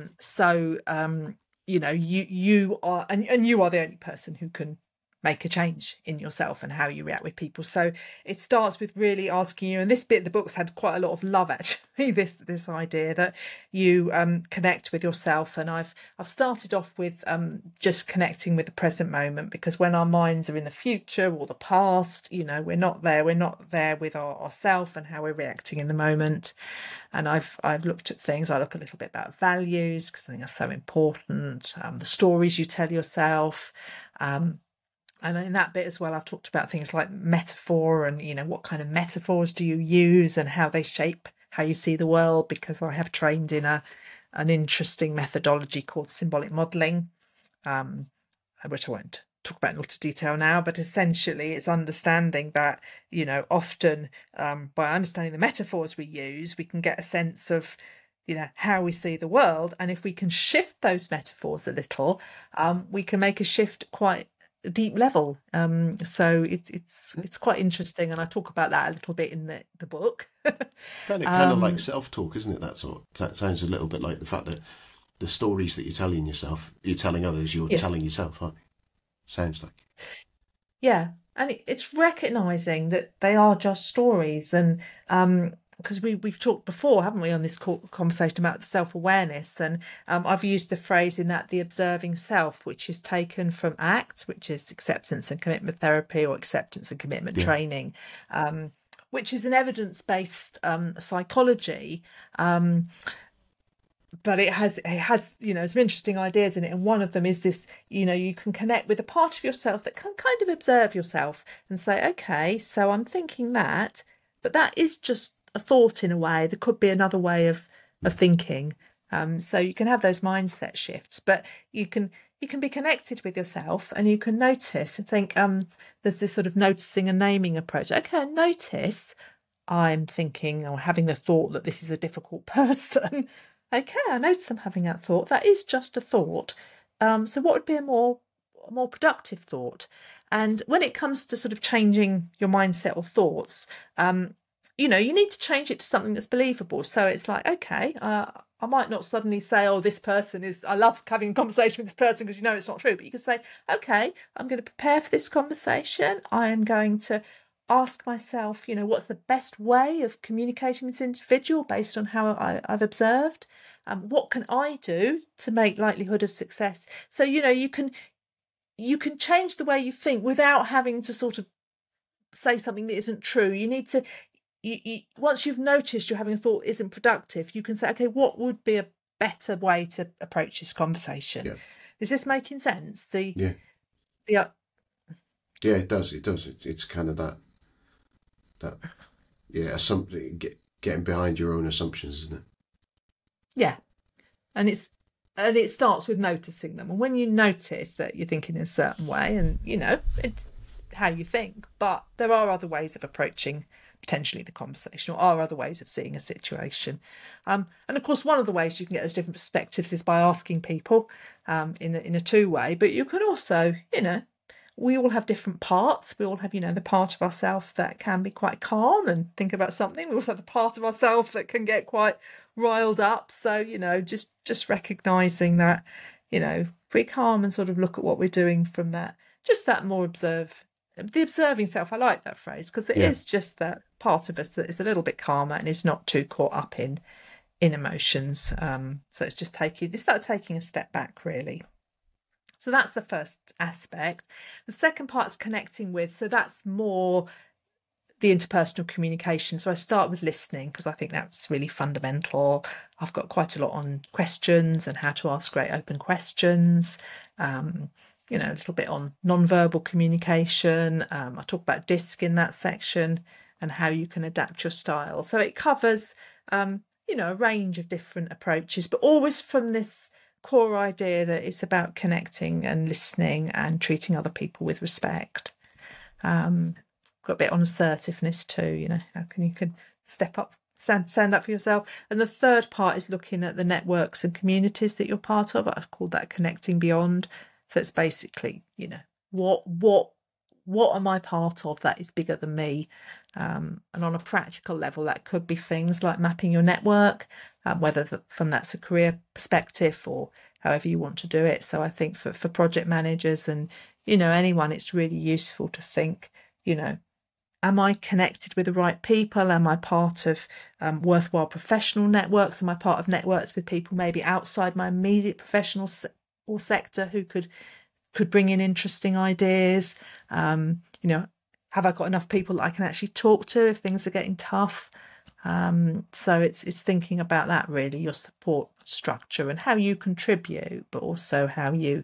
You are, and you are the only person who can make a change in yourself and how you react with people. So it starts with really asking you, and this bit of the book's had quite a lot of love actually, this idea that you connect with yourself. And I've started off with just connecting with the present moment, because when our minds are in the future or the past, we're not there with ourself and how we're reacting in the moment. And I've looked at things. I look a little bit about values, because I think that's so important. The stories you tell yourself. And in that bit as well, I've talked about things like metaphor and, what kind of metaphors do you use and how they shape how you see the world, because I have trained in an interesting methodology called symbolic modelling, which I won't talk about in a lot of detail now, but essentially it's understanding that, often by understanding the metaphors we use, we can get a sense of, how we see the world. And if we can shift those metaphors a little, we can make a shift quite deep level. So it's quite interesting, and I talk about that a little bit in the book. kind of like self-talk, isn't it? That sounds a little bit like the fact that the stories that you're telling yourself, you're telling others, you're telling yourself, aren't you? Sounds like. Yeah, and it's recognizing that they are just stories, and because we've talked before, haven't we, on this conversation about the self-awareness, and I've used the phrase in that the observing self, which is taken from ACT, which is acceptance and commitment therapy, or acceptance and commitment training, which is an evidence-based psychology, but it has some interesting ideas in it, and one of them is this, you can connect with a part of yourself that can kind of observe yourself and say, okay, so I'm thinking that, but that is just a thought in a way. There could be another way of thinking. So you can have those mindset shifts, but you can be connected with yourself, and you can notice and think, there's this sort of noticing and naming approach. Okay, notice I'm thinking or having the thought that this is a difficult person. Okay, I notice I'm having that thought. That is just a thought. So what would be a more productive thought? And when it comes to sort of changing your mindset or thoughts, you need to change it to something that's believable. So it's like, okay, I might not suddenly say, oh, this person is, I love having a conversation with this person, because it's not true. But you can say, okay, I'm going to prepare for this conversation. I am going to ask myself, what's the best way of communicating with this individual based on how I've observed? What can I do to make likelihood of success? So, you can change the way you think without having to sort of say something that isn't true. You need to, once you've noticed you're having a thought isn't productive, you can say, okay, what would be a better way to approach this conversation? Yeah. Is this making sense? Yeah, it does. It's kind of that Yeah, getting behind your own assumptions, isn't it? Yeah. And it starts with noticing them. And when you notice that you're thinking in a certain way, and it's how you think, but there are other ways of approaching potentially the conversation, or are other ways of seeing a situation. And of course, one of the ways you can get those different perspectives is by asking people in a two-way. But you can also, we all have different parts. We all have, the part of ourselves that can be quite calm and think about something. We also have the part of ourselves that can get quite riled up. So, just recognising that, if we're calm and sort of look at what we're doing from that, just that more the observing self. I like that phrase because it is just that part of us that is a little bit calmer and is not too caught up in emotions. So it's just taking a step back, really. So that's the first aspect. The second part is connecting with. So that's more the interpersonal communication. So I start with listening because I think that's really fundamental. I've got quite a lot on questions and how to ask great open questions. A little bit on non-verbal communication. I talk about DISC in that section and how you can adapt your style. So it covers, a range of different approaches, but always from this core idea that it's about connecting and listening and treating other people with respect. Got a bit on assertiveness too, how you can step up, stand up for yourself. And the third part is looking at the networks and communities that you're part of. I've called that connecting beyond. So it's basically, what am I part of that is bigger than me? And on a practical level, that could be things like mapping your network, whether from that's a career perspective or however you want to do it. So I think for project managers and, anyone, it's really useful to think, am I connected with the right people? Am I part of worthwhile professional networks? Am I part of networks with people maybe outside my immediate professional or sector who could bring in interesting ideas? Have I got enough people that I can actually talk to if things are getting tough? So it's thinking about that, really, your support structure and how you contribute, but also how you,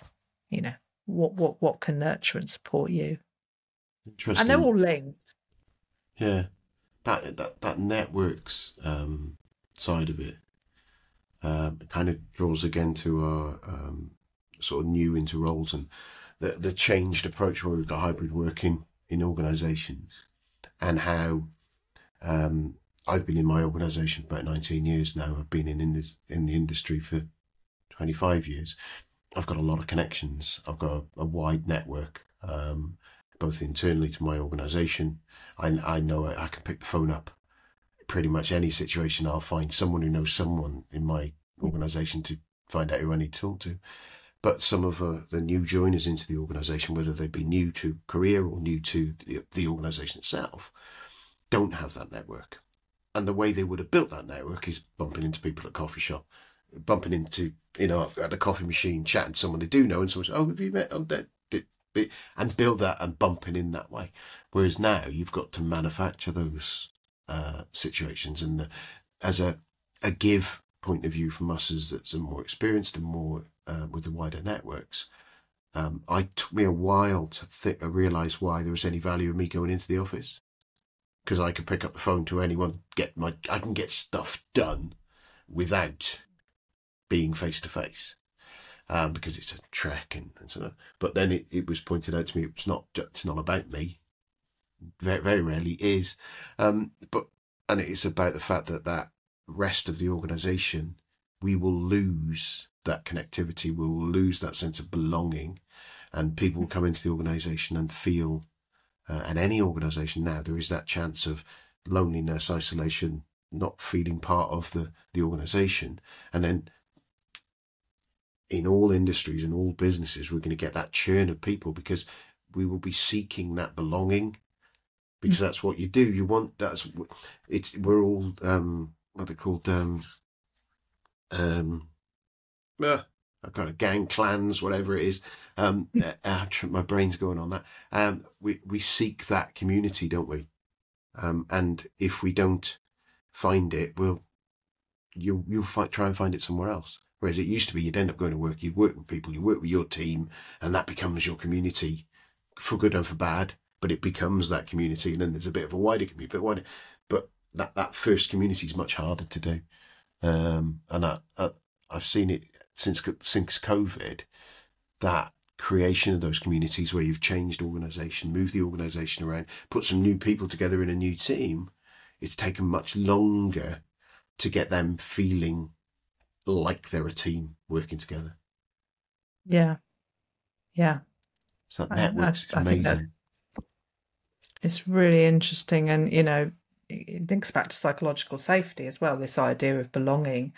what can nurture and support you. Interesting. And they're all linked. Yeah, that networks side of it kind of draws again to our sort of new into roles and the changed approach where we've got hybrid working in organisations, and how I've been in my organisation for about 19 years now. I've been in the industry for 25 years. I've got a lot of connections. I've got a wide network, both internally to my organisation. I know I can pick the phone up pretty much any situation. I'll find someone who knows someone in my organisation to find out who I need to talk to. But some of the new joiners into the organisation, whether they be new to career or new to the organisation itself, don't have that network. And the way they would have built that network is bumping into people at a coffee shop, bumping into, at a coffee machine, chatting to someone they do know, and someone says, "Oh, have you met?" Oh, and build that and bumping in that way. Whereas now you've got to manufacture those situations, and as a give point of view from us as that's more experienced and more with the wider networks, it took me a while to realise why there was any value in me going into the office, because I could pick up the phone to anyone, I can get stuff done without being face to face, because it's a trek and so on. But then it was pointed out to me it's not about me. Very, very rarely is, and it's about the fact that rest of the organisation, we will lose that connectivity, we will lose that sense of belonging, and people will come into the organisation and feel, and any organisation now, there is that chance of loneliness, isolation, not feeling part of the organisation. And then in all industries and all businesses, we're going to get that churn of people because we will be seeking that belonging, because that's what you do. You want we're all what they're called I've got a gang, clans, whatever it is. My brain's going on that. We seek that community, don't we? And if we don't find it, you'll try and find it somewhere else. Whereas it used to be, you'd end up going to work, you'd work with people, you work with your team, and that becomes your community, for good and for bad. but it becomes that community, and then there's a bit of a wider community, but that first community is much harder to do. And I've seen it since COVID, that creation of those communities where you've changed organisation, moved the organisation around, put some new people together in a new team. It's taken much longer to get them feeling like they're a team working together. Yeah. So that network's amazing. It's really interesting. And, it links back to psychological safety as well, this idea of belonging,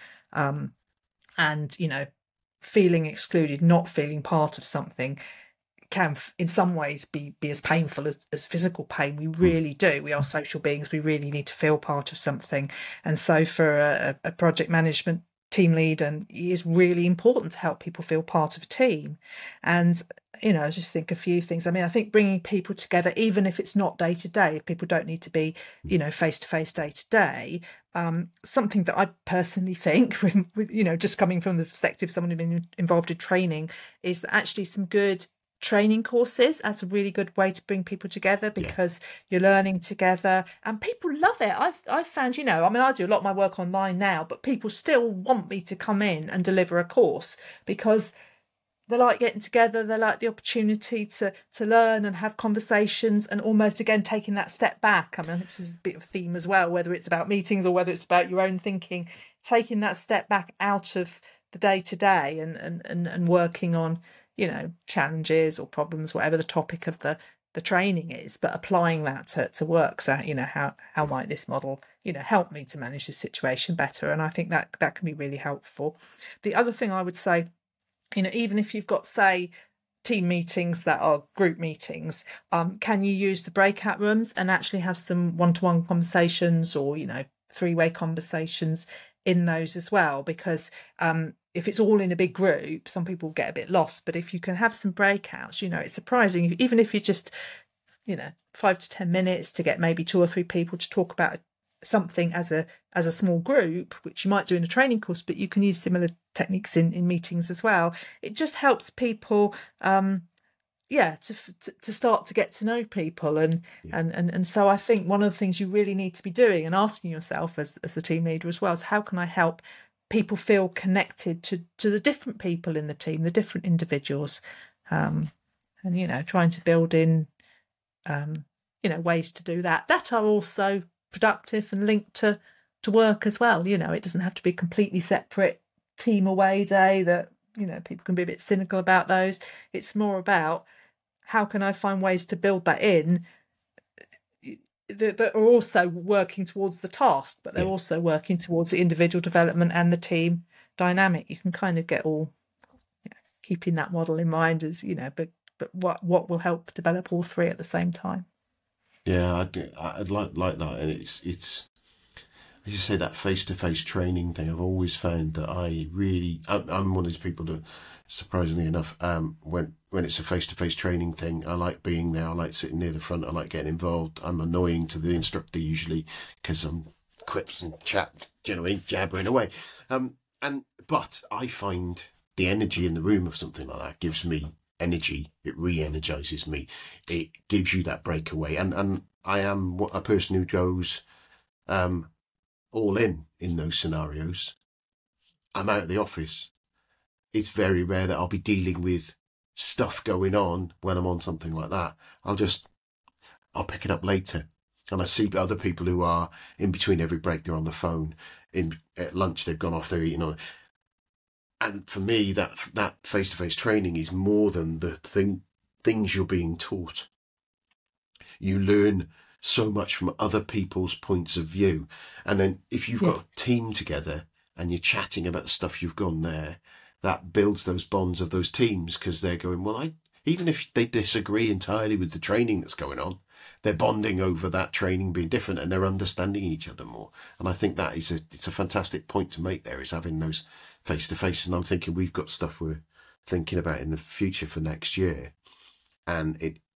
and, feeling excluded, not feeling part of something can in some ways be as painful as physical pain. We really do. We are social beings. We really need to feel part of something. And so for a project management team lead, and it is really important to help people feel part of a team. And I just think a few things. I mean, I think bringing people together, even if it's not day to day, if people don't need to be face to face day to day, something that I personally think with just coming from the perspective of someone who's been involved in training, is that actually some good training courses as a really good way to bring people together, because you're learning together and people love it. I've found, I do a lot of my work online now, but people still want me to come in and deliver a course because they like getting together. They like the opportunity to learn and have conversations, and almost again taking that step back. I mean, I think this is a bit of a theme as well, whether it's about meetings or whether it's about your own thinking, taking that step back out of the day to day and working on challenges or problems, whatever the topic of the training is, but applying that to work. So how might this model help me to manage the situation better? And I think that can be really helpful. The other thing I would say, even if you've got, say, team meetings that are group meetings, can you use the breakout rooms and actually have some one-to-one conversations or three-way conversations in those as well? Because if it's all in a big group, some people get a bit lost. But if you can have some breakouts, it's surprising, even if you just 5 to 10 minutes to get maybe 2 or 3 people to talk about something as a small group, which you might do in a training course, but you can use similar techniques in meetings as well. It just helps people to start to get to know people. And so I think one of the things you really need to be doing and asking yourself as a team leader as well is, how can I help people feel connected to the different people in the team, the different individuals, and trying to build in ways to do that are also productive and linked to work as well. It doesn't have to be a completely separate team away day that people can be a bit cynical about those. It's more about, how can I find ways to build that in that are also working towards the task, but they're also working towards the individual development and the team dynamic. You can kind of get all keeping that model in mind as but what will help develop all three at the same time. I'd like that. And it's as you say, that face-to-face training thing, I've always found that I'm one of these people that, surprisingly enough, when it's a face-to-face training thing, I like being there. I like sitting near the front. I like getting involved. I'm annoying to the instructor usually because I'm quips and jabbering away. But I find the energy in the room of something like that gives me energy. It re-energizes me. It gives you that breakaway. And I am a person who goes all in those scenarios. I'm out of the office. It's very rare that I'll be dealing with stuff going on when I'm on something like that. I'll pick it up later. And I see other people who are in between every break, they're on the phone. At lunch, they've gone off, they're eating on. And for me, that face-to-face training is more than the things you're being taught. You learn so much from other people's points of view. And then if you've got a team together and you're chatting about the stuff you've gone there, that builds those bonds of those teams, because they're going, well, even if they disagree entirely with the training that's going on, they're bonding over that training being different and they're understanding each other more. And I think that it's a fantastic point to make there, is having those face-to-face. And I'm thinking we've got stuff we're thinking about in the future for next year. And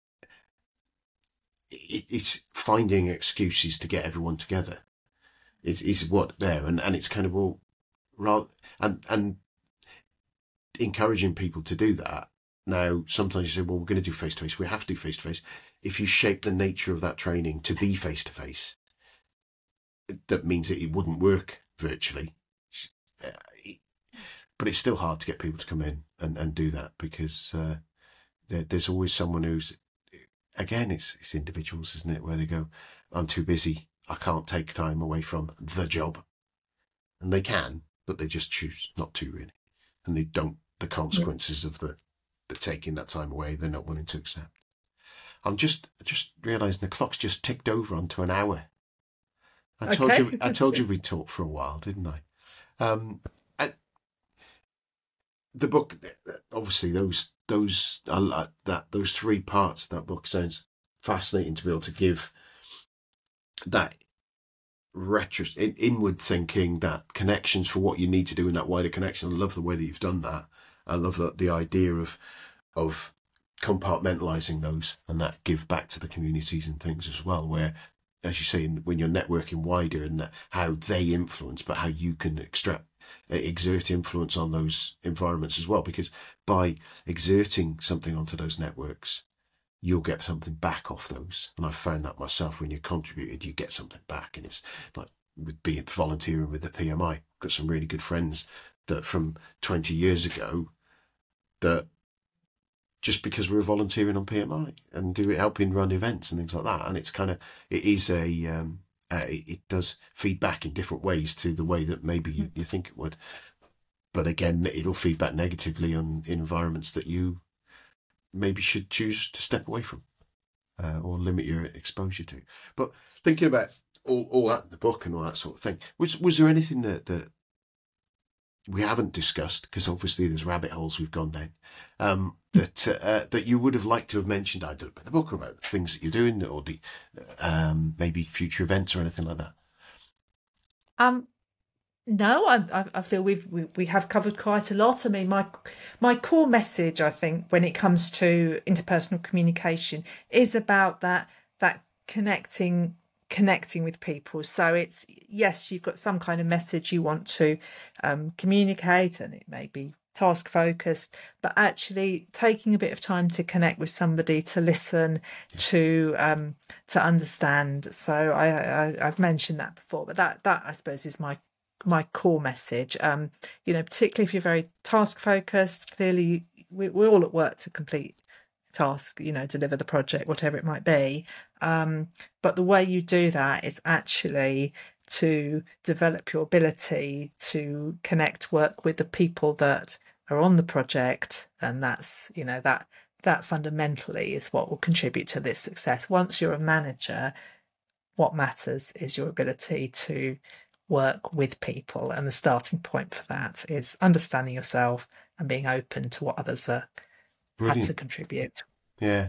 it's finding excuses to get everyone together is what there. And it's kind of and encouraging people to do that Now, sometimes you say, well, we're going to do face-to-face. We have to do face-to-face. If you shape the nature of that training to be face-to-face, that means that it wouldn't work virtually. But it's still hard to get people to come in and do that, because there's always someone who's, again, it's individuals, isn't it, where they go, I'm too busy. I can't take time away from the job. And they can, but they just choose not to, really. And they don't, the consequences of the taking that time away, they're not willing to accept. I'm just realising the clock's just ticked over onto an hour. I told you we'd talk for a while, didn't I? The book, obviously, those 3 parts of that book sounds fascinating, to be able to give that inward thinking, that connections for what you need to do in that wider connection. I love the way that you've done that. I love the idea of compartmentalizing those, and that give back to the communities and things as well, where, as you say, when you're networking wider, and how they influence, but how you can exert influence on those environments as well, because by exerting something onto those networks, you'll get something back off those. And I've found that myself, when you contributed, you get something back. And it's like with being volunteering with the PMI. I've got some really good friends that from 20 years ago, that just because we were volunteering on PMI and helping run events and things like that. And it's it does feed back in different ways to the way that maybe you think it would. But again, it'll feed back negatively on environments that you maybe should choose to step away from, or limit your exposure to. But thinking about all that in the book and all that sort of thing, was there anything that we haven't discussed, because obviously there's rabbit holes we've gone down, that you would have liked to have mentioned either in the book, or about the things that you're doing, or the maybe future events or anything like that? No, I feel we have covered quite a lot. I mean, my core message, I think, when it comes to interpersonal communication, is about that connecting with people. So it's, yes, you've got some kind of message you want to communicate, and it may be task focused, but actually taking a bit of time to connect with somebody, to listen, to understand. So I've mentioned that before, but that I suppose is my core message. Particularly if you're very task focused, clearly we're all at work to complete task, deliver the project, whatever it might be. But the way you do that is actually to develop your ability to work with the people that are on the project. And that's, that fundamentally is what will contribute to this success. Once you're a manager, what matters is your ability to work with people. And the starting point for that is understanding yourself and being open to what others have to contribute. Yeah.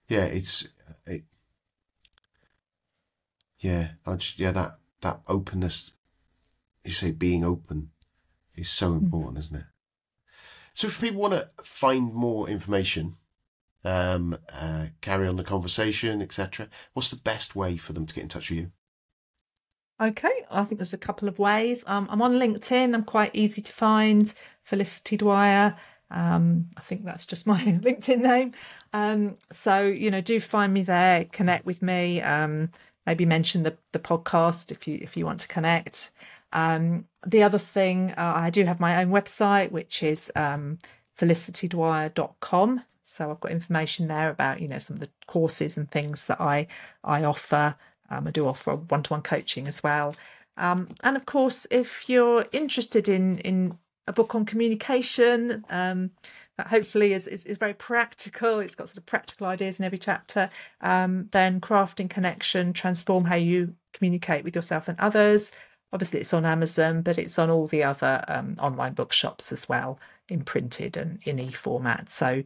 That openness, you say, being open is so important, isn't it? So if people want to find more information, carry on the conversation, etc., what's the best way for them to get in touch with you? Okay, I think there's a couple of ways. I'm on LinkedIn. I'm quite easy to find. Felicity Dwyer. I think that's just my LinkedIn name. So, do find me there, connect with me, maybe mention the podcast if you want to connect. The other thing, I do have my own website, which is felicitydwyer.com. So I've got information there about, some of the courses and things that I offer. I do offer one-to-one coaching as well. And of course, if you're interested in a book on communication, that hopefully is very practical, it's got sort of practical ideas in every chapter, then Crafting Connection, Transform How You Communicate with Yourself and Others. Obviously, it's on Amazon, but it's on all the other online bookshops as well, in printed and in e-format. So,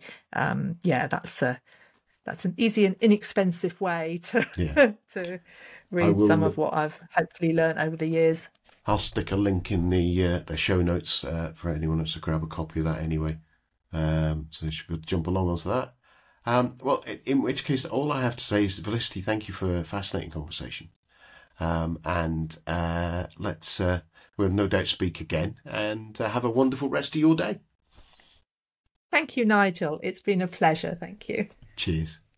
that's an easy and inexpensive way to read some of what I've hopefully learned over the years. I'll stick a link in the show notes for anyone who wants to grab a copy of that anyway. So you should jump along onto that. Well, in which case, all I have to say is, Felicity, thank you for a fascinating conversation. And we'll no doubt speak again, and have a wonderful rest of your day. Thank you, Nigel. It's been a pleasure. Thank you. Cheers.